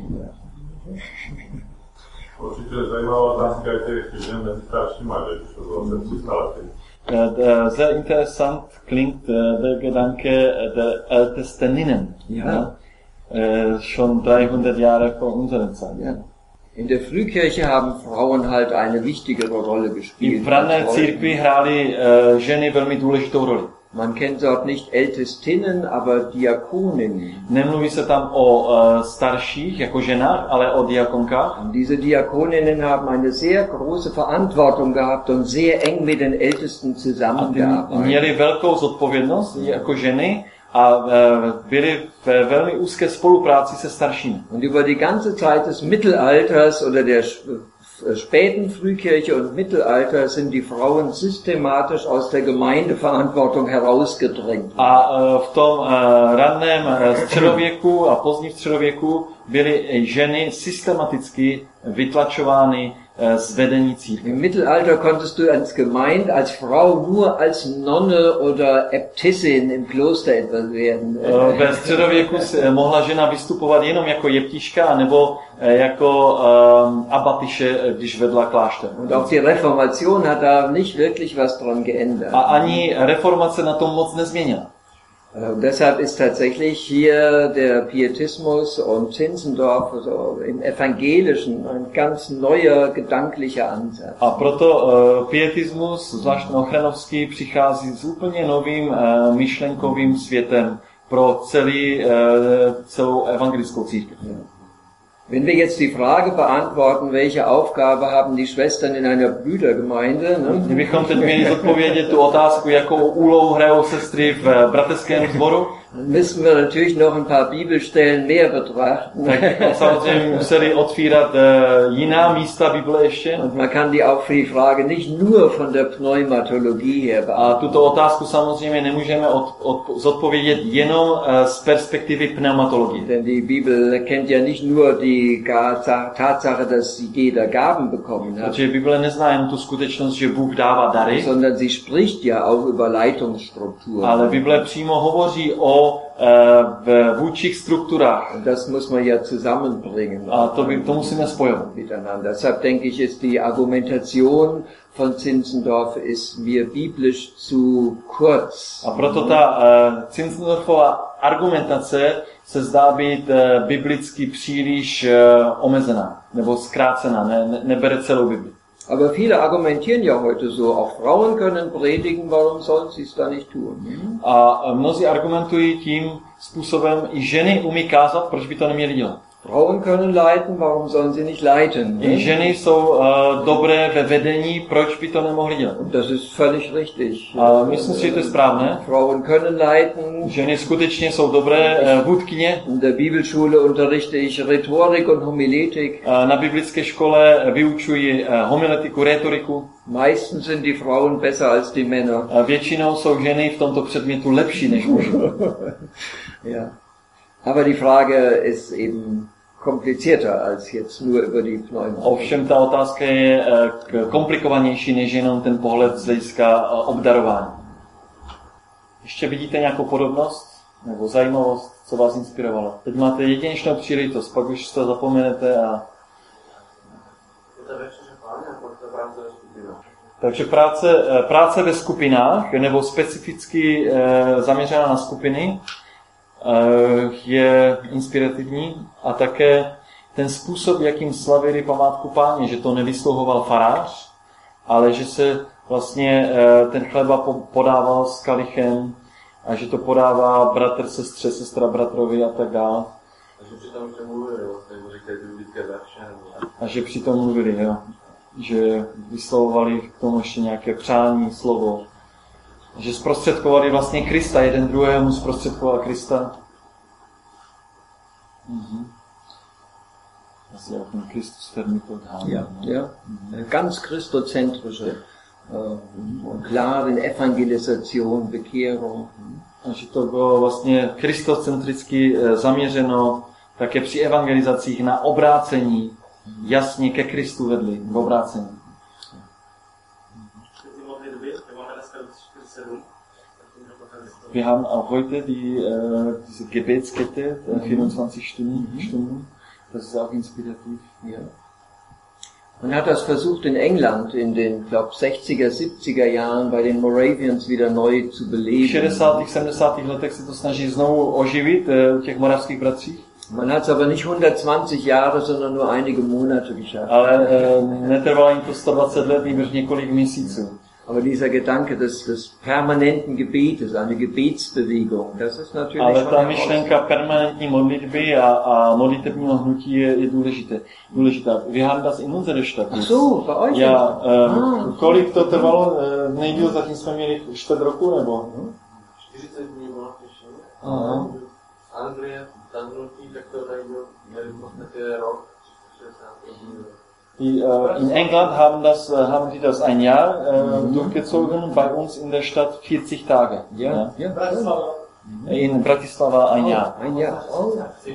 Speaker 4: Určitě zajímavá otázka je ještě jen mezi staršíma, že to bylo 300 lety.
Speaker 2: Sehr interessant klingt der Gedanke der Ältesteninnen.
Speaker 1: Ja.
Speaker 2: Schon 300 Jahre vor unserer Zeit.
Speaker 1: Ja. In der Frühkirche haben Frauen halt eine wichtigere Rolle gespielt.
Speaker 2: V rané církvi hrály ženy velmi důležitou roli.
Speaker 1: Man kennt dort nicht Ältestinnen, aber Diakoninnen.
Speaker 2: Nemluví se tam o starších jako ženách, ale o diakonkách.
Speaker 1: Und diese Diakoninnen haben eine sehr große Verantwortung gehabt und sehr eng mit den Ältesten zusammengearbeitet.
Speaker 2: Měli velkou zodpovědnost jako ženy a byli ve velmi úzké spolupráci se staršími.
Speaker 1: Und über die ganze Zeit des Mittelalters oder der späten Frühkirche und Mittelalter sind die Frauen systematisch aus der Gemeindeverantwortung herausgedrängt.
Speaker 2: A v tom raném středověku a pozdním středověku byly ženy systematicky vytlačovány z vedení církve.
Speaker 1: Im Mittelalter konntest du als Gemeinde, als Frau nur als Nonne oder Äbtissin im Kloster etwas werden.
Speaker 2: Ve středověku mohla žena vystupovat jenom jako jeptiška nebo jako abatyše, když vedla klášter.
Speaker 1: Und auch die Reformation hat da nicht wirklich was dran geändert.
Speaker 2: A ani reformace na tom moc nezměnila.
Speaker 1: Deshalb ist tatsächlich hier der Pietismus und Zinzendorf also im Evangelischen ein ganz neuer gedanklicher Ansatz.
Speaker 2: A proto pietismus, zvlášť ochranovský, přichází s úplně novým myšlenkovým světem pro celou evangelickou církev.
Speaker 1: Wenn wir jetzt die Frage beantworten, welche Aufgabe haben die Schwestern in einer Brüdergemeinde, ne?
Speaker 2: Kdybychom teď měli zodpovědět tu otázku, jakou úlohu hrajou sestry v bratrském sboru,
Speaker 1: müssen wir natürlich noch ein paar Bibelstellen mehr betrachten.
Speaker 2: Tak samozřejmě museli otvírat jiná místa Bible ještě.
Speaker 1: Und man kann die Frage nicht nur von der Pneumatologie her beantworten.
Speaker 2: A tuto otázku samozřejmě nemůžeme zodpovědět jenom z perspektivy pneumatologie.
Speaker 1: Denn die Bibel kennt ja nicht nur die Tatsache, dass jeder Gaben bekommen hat.
Speaker 2: Protože Bible nezná jen tu skutečnost, že Bůh dává dary,
Speaker 1: sondern sie spricht ja auch über Leitungsstrukturen.
Speaker 2: Ale Bible přímo hovoří o vůdčích strukturách.
Speaker 1: Das muss man ja zusammenbringen.
Speaker 2: A to musíme spojovat.
Speaker 1: Miteinander. Deshalb denke ich, ist die Argumentation von Zinzendorf ist mir biblisch zu kurz.
Speaker 2: A proto ta Zinzendorfova argumentace se zdá být biblicky příliš omezená nebo zkrácená, nebere celou Bibli.
Speaker 1: Aber viele argumentieren ja heute so, auch Frauen können predigen, warum sollen sie es da nicht tun?
Speaker 2: A mnozí argumentují tím způsobem, i ženy umí kázat, proč by to neměly dělat?
Speaker 1: Frauen können leiten, warum sollen sie nicht leiten?
Speaker 2: I ženy jsou dobré ve vedení, proč by to nemohly dělat?
Speaker 1: Und das ist völlig richtig.
Speaker 2: A myslím si, že to je správné.
Speaker 1: Frauen können leiten.
Speaker 2: Ženy skutečně jsou dobré vůdkyně.
Speaker 1: In der Bibelschule unterrichte ich Rhetorik und Homiletik.
Speaker 2: Na biblické škole vyučuji homiletiku, rétoriku.
Speaker 1: Meistens sind die Frauen besser als die Männer.
Speaker 2: Většinou jsou ženy v tomto předmětu lepší než muži.
Speaker 1: Ja. Aber die Frage ist eben komplizierter als jetzt nur über die Pneuma.
Speaker 2: Ovšem ta otázka je komplikovanější než jenom ten pohled z hlediska obdarování. Ještě vidíte nějakou podobnost nebo zajímavost, co vás inspirovalo? Teď máte jedinečnou příležitost, pak už to zapomenete a... Takže práce ve skupinách, nebo specificky zaměřená na skupiny, je inspirativní a také ten způsob, jakým slavili památku Páně, že to nevysluhoval farář, ale že se vlastně ten chleba podával s kalichem a že to podává bratr sestře, sestra bratrovi a tak dále.
Speaker 5: A že přitom to mluvili, nebo říkají ty biblické verše.
Speaker 2: A že přitom mluvili, jo. Že vyslovovali k tomu ještě nějaké přání, slovo. Že zprostředkovali vlastně Krista, jeden druhému zprostředkoval Krista. Das ist auch ein Christus-Vermittelt haben.
Speaker 1: Ja, ja. Ganz christozentrische, klare Evangelisation, Bekehrung.
Speaker 2: A že to bylo vlastně kristocentricky zaměřeno také při evangelizacích na obrácení, jasně ke Kristu vedli, k obrácení. Wir haben auch heute diese Gebetskette, 24 Stunden. Das ist auch inspirativ.
Speaker 1: Ja. Man hat das versucht in England in den, glaube 60er, 70er Jahren bei den Moravians wieder neu zu beleben.
Speaker 2: V 60. 70. letech se to snaží znovu oživit u těch moravských bratřích.
Speaker 1: Man hat es aber nicht 120 Jahre, sondern nur einige Monate geschafft.
Speaker 2: Ale netrvalo jim to 120 let, nýbrž několik měsíců.
Speaker 1: Aber dieser Gedanke des permanenten Gebetes, eine Gebetsbewegung, das ist natürlich...
Speaker 2: Ale ta myšlenka permanentní modlitby a modlitebního hnutí je důležitá. Wir haben das in unserer Stadt.
Speaker 1: Ach so, bei euch?
Speaker 2: Ja, kolik to trvalo? Nejdýl zatím jsme měli 4 roku, nebo?
Speaker 5: 40 dní bylo těžší.
Speaker 1: Aha.
Speaker 5: Anglie, tam hnutí, tak to tady měli v podstatě rok, 60 dní.
Speaker 2: In England haben die das ein Jahr durchgezogen, bei uns in der Stadt 40 Tage.
Speaker 1: Ja.
Speaker 2: In Bratislava ein Jahr.
Speaker 1: Ein Jahr. Oh.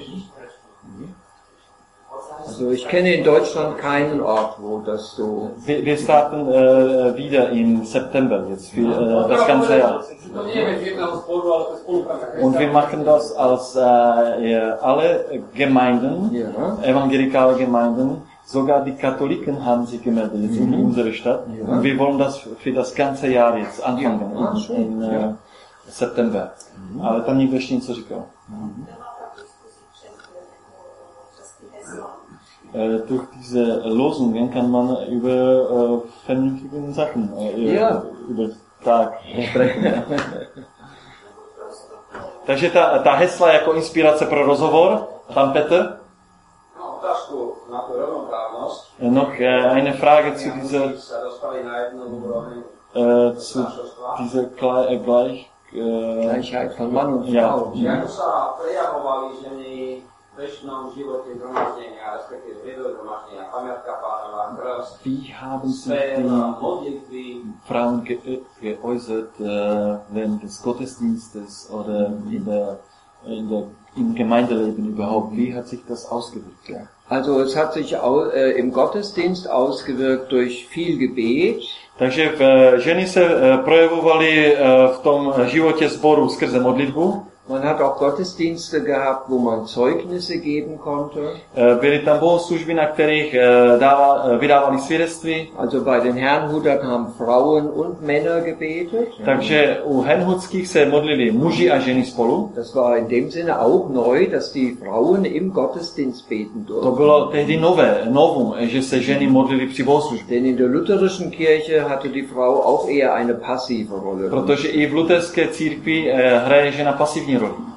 Speaker 1: Also ich kenne in Deutschland keinen Ort, wo das so...
Speaker 2: Wir starten wieder im September jetzt für das ganze Jahr. Und wir machen das als alle Gemeinden, evangelikale Gemeinden. Sogar die Katholiken haben sich gemeldet jetzt in unserer Stadt. Ja. Und wir wollen das für das ganze Jahr jetzt anfangen, in September. Ale tam někdo ještě něco říkal. Durch diese Losungen kann man über vernünftige Sachen über Tag sprechen. Takže ta hesla jako inspirace pro rozhovor, pan Petr. Noch eine Frage zu dieser
Speaker 1: Gleichheit von Mann und Frau.
Speaker 2: Ja. Wie haben sich die Frauen geäußert während des Gottesdienstes oder im Gemeindeleben überhaupt? Wie hat sich das ausgewirkt? Ja.
Speaker 1: Also es hat sich im Gottesdienst ausgewirkt durch viel Gebet.
Speaker 2: Takže ženy se projevovaly v tom životě sboru skrze modlitbu.
Speaker 1: Man hat auch Gottesdienste gehabt, wo man Zeugnisse geben konnte.
Speaker 2: Byly tam bohoslužby, na kterých vydávali svědectví.
Speaker 1: Also bei den Herrnhutern haben Frauen und Männer gebetet.
Speaker 2: Takže u Herrnhutských se modlili muži a ženy spolu.
Speaker 1: Das war in dem Sinne auch neu, dass die Frauen im Gottesdienst beten durften.
Speaker 2: To bylo tehdy novum, že se ženy modlili při bohoslužbě.
Speaker 1: Denn in der lutherischen Kirche hatte die Frau auch eher eine passive Rolle.
Speaker 2: Protože i v luterské církvi hraje žena pasivní roli.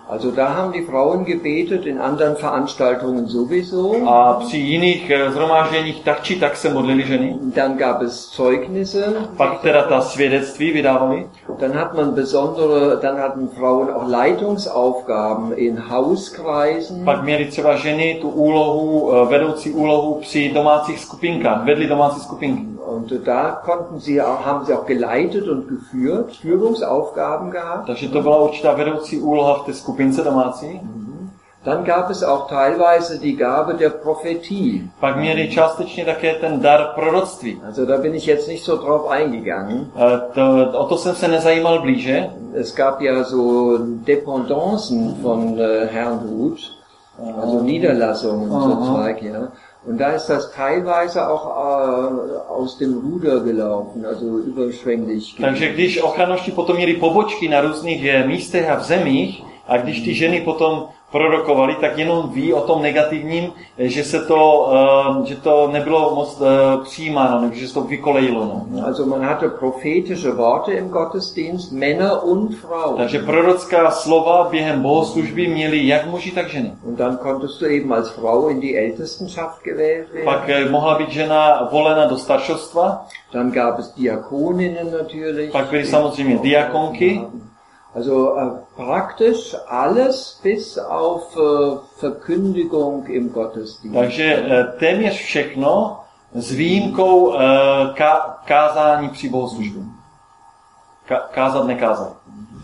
Speaker 1: Also da haben die Frauen gebetet, in anderen Veranstaltungen sowieso.
Speaker 2: A při jiných shromážděních tak či tak se modlili ženy.
Speaker 1: Dann gab es Zeugnisse.
Speaker 2: Pak teda ta svědectví vydávali.
Speaker 1: Dann hatten Frauen auch Leitungsaufgaben in Hauskreisen.
Speaker 2: Pak měli třeba ženy tu úlohu, vedoucí úlohu při domácích skupinkách, vedli domácí skupinky.
Speaker 1: Und da haben sie auch geleitet und geführt, Führungsaufgaben gehabt.
Speaker 2: Takže to byla určitá vedoucí úloha v té skupince domácí.
Speaker 1: Dann gab es auch teilweise die Gabe der Prophetie.
Speaker 2: Pak měli částečně také ten dar proroctví.
Speaker 1: Also da bin ich jetzt nicht so drauf eingegangen.
Speaker 2: O to jsem se nezajímal blíže.
Speaker 1: Es gab ja so Dependancen von Herrn Huth, also Niederlassungen sozusagen, ja. Und da ist das teilweise auch aus dem Ruder gelaufen, also überschwänglich.
Speaker 2: Takže když ochranoští potom měli pobočky na různých místech a v zemích, a když ty ženy potom prorokovali, tak jenom ví o tom negativním, že to nebylo moc přijímáno, nebo že se to vykolejilo. No.
Speaker 1: Also man hatte prophetische Worte im Gottesdienst, Männer und Frauen.
Speaker 2: Takže prorocká slova během bohoslužby měli jak muži, tak ženy.
Speaker 1: Und dann konntest du eben als Frau in die Ältestenschaft gewählt werden.
Speaker 2: Pak mohla být žena volena do staršovstva.
Speaker 1: Dann gab es Diakoninnen natürlich.
Speaker 2: Pak byly samozřejmě diakonky.
Speaker 1: Also praktisch alles bis auf Verkündigung im Gottesdienst.
Speaker 2: Takže téměř všechno s výjimkou kázání při bohoslužbě. Kázat, nekázat.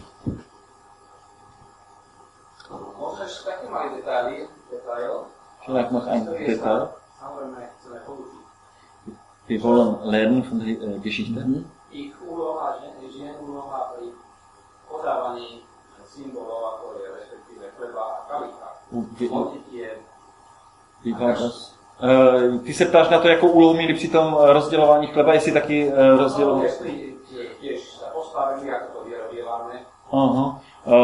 Speaker 3: Môžeš taký malý detail.
Speaker 2: Vielleicht noch ein Detail. Wir wollen lernen von der Geschichte.
Speaker 3: Ich úloha žien úloha pri podávaní symbolov, ako je respektíve chleba a kalíka.
Speaker 2: Wie war das? Ty se ptáš na to, jakou úlohu měli při tom rozdělování chleba, jestli taky rozdělovali?
Speaker 3: Jestli tiež sa postavili, ako to vyrobieváme.
Speaker 2: Aha.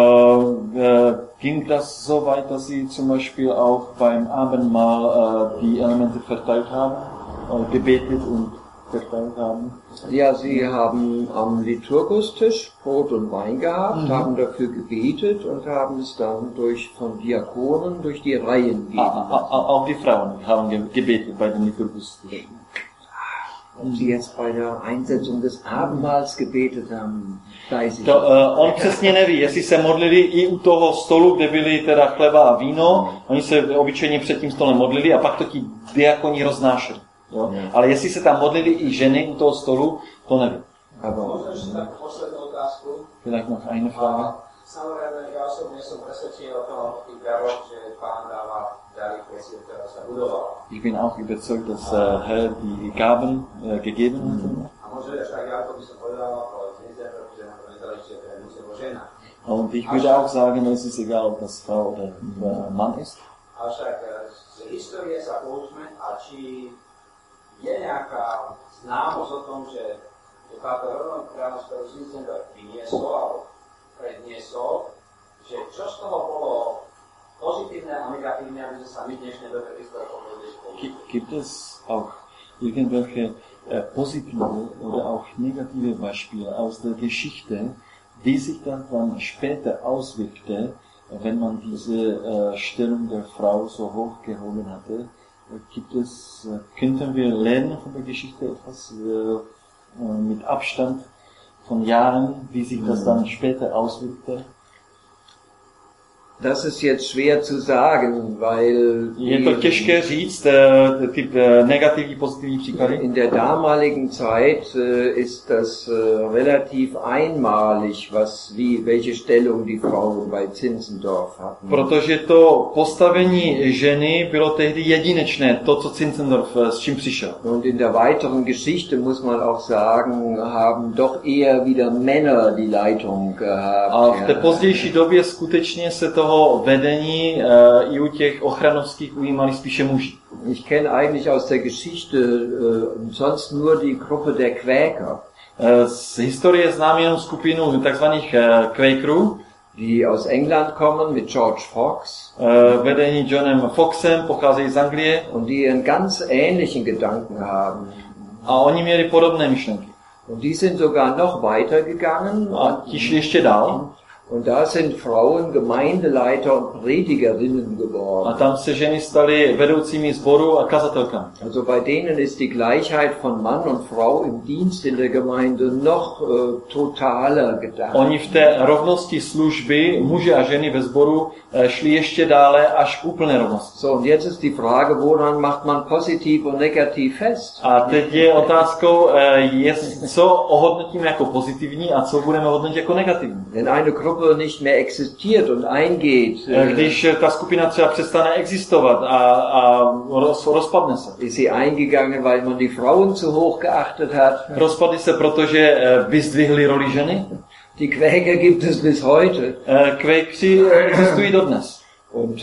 Speaker 2: Ging das so weit, dass sie zum Beispiel auch beim Abendmahl die Elemente verteilt haben, gebetet und verteilt haben?
Speaker 1: Ja, sie haben am Liturgustisch Brot und Wein gehabt, haben dafür gebetet und haben es dann von Diakonen durch die Reihen geben.
Speaker 2: Auch die Frauen haben gebetet bei dem Liturgustisch.
Speaker 1: Ob sie jetzt bei der Einsetzung des Abendmahls gebetet haben, weiß ich
Speaker 2: on přesně neví, jestli se modlili i u toho stolu, kde byly teda chleba a víno, oni se obyčejně před tím stolem modlili a pak to ti diakoni roznášeli. Jo? Ale jestli se tam modlili i ženy u toho stolu, to nevím.
Speaker 3: Môžeš takú poslednú otázku?
Speaker 2: Vielleicht noch eine Frage.
Speaker 3: Samozrejme, ja osobne som presvedčený o tom, tých daroch, že Pán dáva dary pre si, ktorá sa budovala.
Speaker 2: Ich bin auch überzeugt, dass Herr die Gaben gegeben hat.
Speaker 3: A možno až tak ďaleko by som povedal, ale nezaujímavé, že na to nezáleží, že to je muž alebo žena.
Speaker 2: Und ich würde auch sagen, es ist egal, ob das Frau oder Mann ist.
Speaker 3: Avšak z histórie sa poučme, a či je nejaká známosť o tom, že táto rovnoprávnosť, ktorú Zinzendorf priniesol alebo predniesol, že čo z toho bolo pozitívne a negatívne, aby sme sa my dnešnej dobe historie
Speaker 2: Gibt es auch irgendwelche positive oder auch negative Beispiele aus der Geschichte, wie sich das dann später auswirkte, wenn man diese Stellung der Frau so hochgehoben hatte? Könnten wir lernen von der Geschichte etwas mit Abstand von Jahren, wie sich das dann später auswirkte?
Speaker 1: Das ist jetzt schwer zu sagen, weil
Speaker 2: je to těžké říct, ty negativní, pozitivní příklady.
Speaker 1: In der damaligen Zeit ist das relativ einmalig, welche Stellung die Frauen bei Zinzendorf hatten.
Speaker 2: Protože to postavení ženy bylo tehdy jedinečné, to, co Zinzendorf s čím přišel.
Speaker 1: Und in der weiteren Geschichte muss man auch sagen, haben doch eher wieder Männer die Leitung gehabt.
Speaker 2: A v té pozdější době skutečně se toho vedení i u těch ochranovských ujímali spíše muži.
Speaker 1: Ich kenne eigentlich aus der Geschichte sonst nur die Gruppe der Quäker.
Speaker 2: Z historie znám jenom skupinu takzvaných Quakerů,
Speaker 1: die aus England kommen mit George Fox.
Speaker 2: Vedení Johnem Foxem, pocházejí z Anglie.
Speaker 1: Und die einen ganz ähnlichen Gedanken haben.
Speaker 2: A oni měli podobné myšlenky.
Speaker 1: Und die sind sogar noch weiter gegangen.
Speaker 2: A ti šli ještě dál.
Speaker 1: Und da sind Frauen Gemeindeleiter und Predigerinnen
Speaker 2: A
Speaker 1: geworden.
Speaker 2: tam se ženy staly vedoucími sboru a kazatelkami.
Speaker 1: Also bei denen ist die Gleichheit von Mann und Frau im Dienst in der Gemeinde noch totaler gedacht.
Speaker 2: Oni v té rovnosti služby muži a ženy ve sboru šli ještě dále až k úplné rovnosti.
Speaker 1: So, und jetzt ist die Frage, woran macht man positiv und negativ fest?
Speaker 2: A teď je otázkou, co ohodnotíme jako pozitivní a co budeme hodnotit jako negativní.
Speaker 1: Wenn eine Gruppe nicht mehr existiert und eingeht,
Speaker 2: Když ta skupina třeba přestane existovat a rozpadne se.
Speaker 1: ist sie eingegangen, weil man die Frauen zu hoch geachtet hat.
Speaker 2: Rozpadly se, protože vyzdvihly roli ženy.
Speaker 1: Die Quäker gibt es bis heute.
Speaker 2: Quakeři existují dodnes.
Speaker 1: Und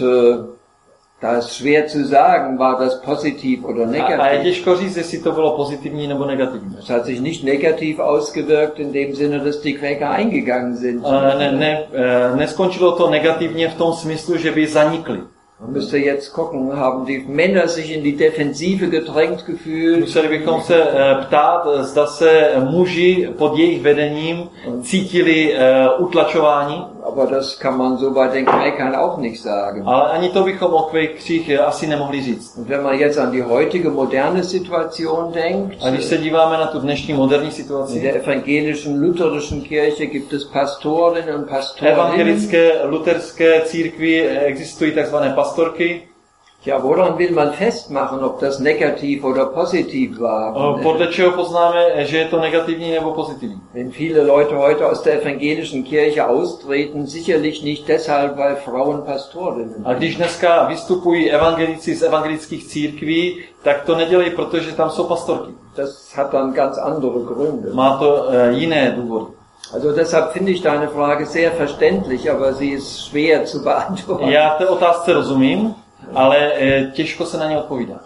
Speaker 1: da ist schwer zu sagen, war das positiv oder
Speaker 2: A je
Speaker 1: negativ.
Speaker 2: těžko říct, jestli to bylo pozitivní nebo negativní.
Speaker 1: Es hat sich nicht negativ ausgewirkt in dem Sinne, dass die Quäker eingegangen sind.
Speaker 2: Neskončilo to negativně v tom smyslu, že by zanikli.
Speaker 1: Man müsste jetzt gucken, haben die Männer sich in die Defensive gedrängt gefühlt?
Speaker 2: Museli bychom se ptát, zda se muži pod jejich vedením cítili utlačování.
Speaker 1: Aber das kann man so bei den Quäkern auch nicht sagen.
Speaker 2: Ale ani to bychom o Quakerích asi nemohli říct.
Speaker 1: Und wenn man jetzt an die heutige moderne Situation denkt,
Speaker 2: A když se díváme na tu dnešní moderní
Speaker 1: in
Speaker 2: situaci,
Speaker 1: der evangelischen, lutherischen Kirche gibt es Pastorinnen und Pastorinnen.
Speaker 2: evangelické luterské církvi existují takzvané pastorky.
Speaker 1: Ja, woran will man festmachen, ob das negativ oder positiv war?
Speaker 2: Podle čeho poznáme, že je to negativní nebo pozitivní?
Speaker 1: Wenn viele Leute heute aus der evangelischen Kirche austreten, sicherlich nicht deshalb, weil Frauen Pastorinnen
Speaker 2: A když dneska vystupují evangelici z evangelických církví, tak to nedělají, protože tam jsou pastorky.
Speaker 1: Das hat dann ganz andere Gründe.
Speaker 2: Má to jiné důvody.
Speaker 1: Also deshalb finde ich deine Frage sehr verständlich, aber sie ist schwer zu beantworten.
Speaker 2: Já té otázce rozumím, ale těžko se na ně odpovídá.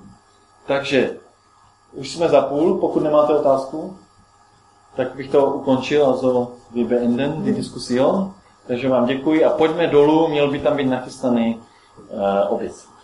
Speaker 2: Takže už jsme za půl, pokud nemáte otázku, tak bych to ukončil, also wir beenden die Diskussion. Takže vám děkuji a pojďme dolů, měl by tam být nachystaný oběd.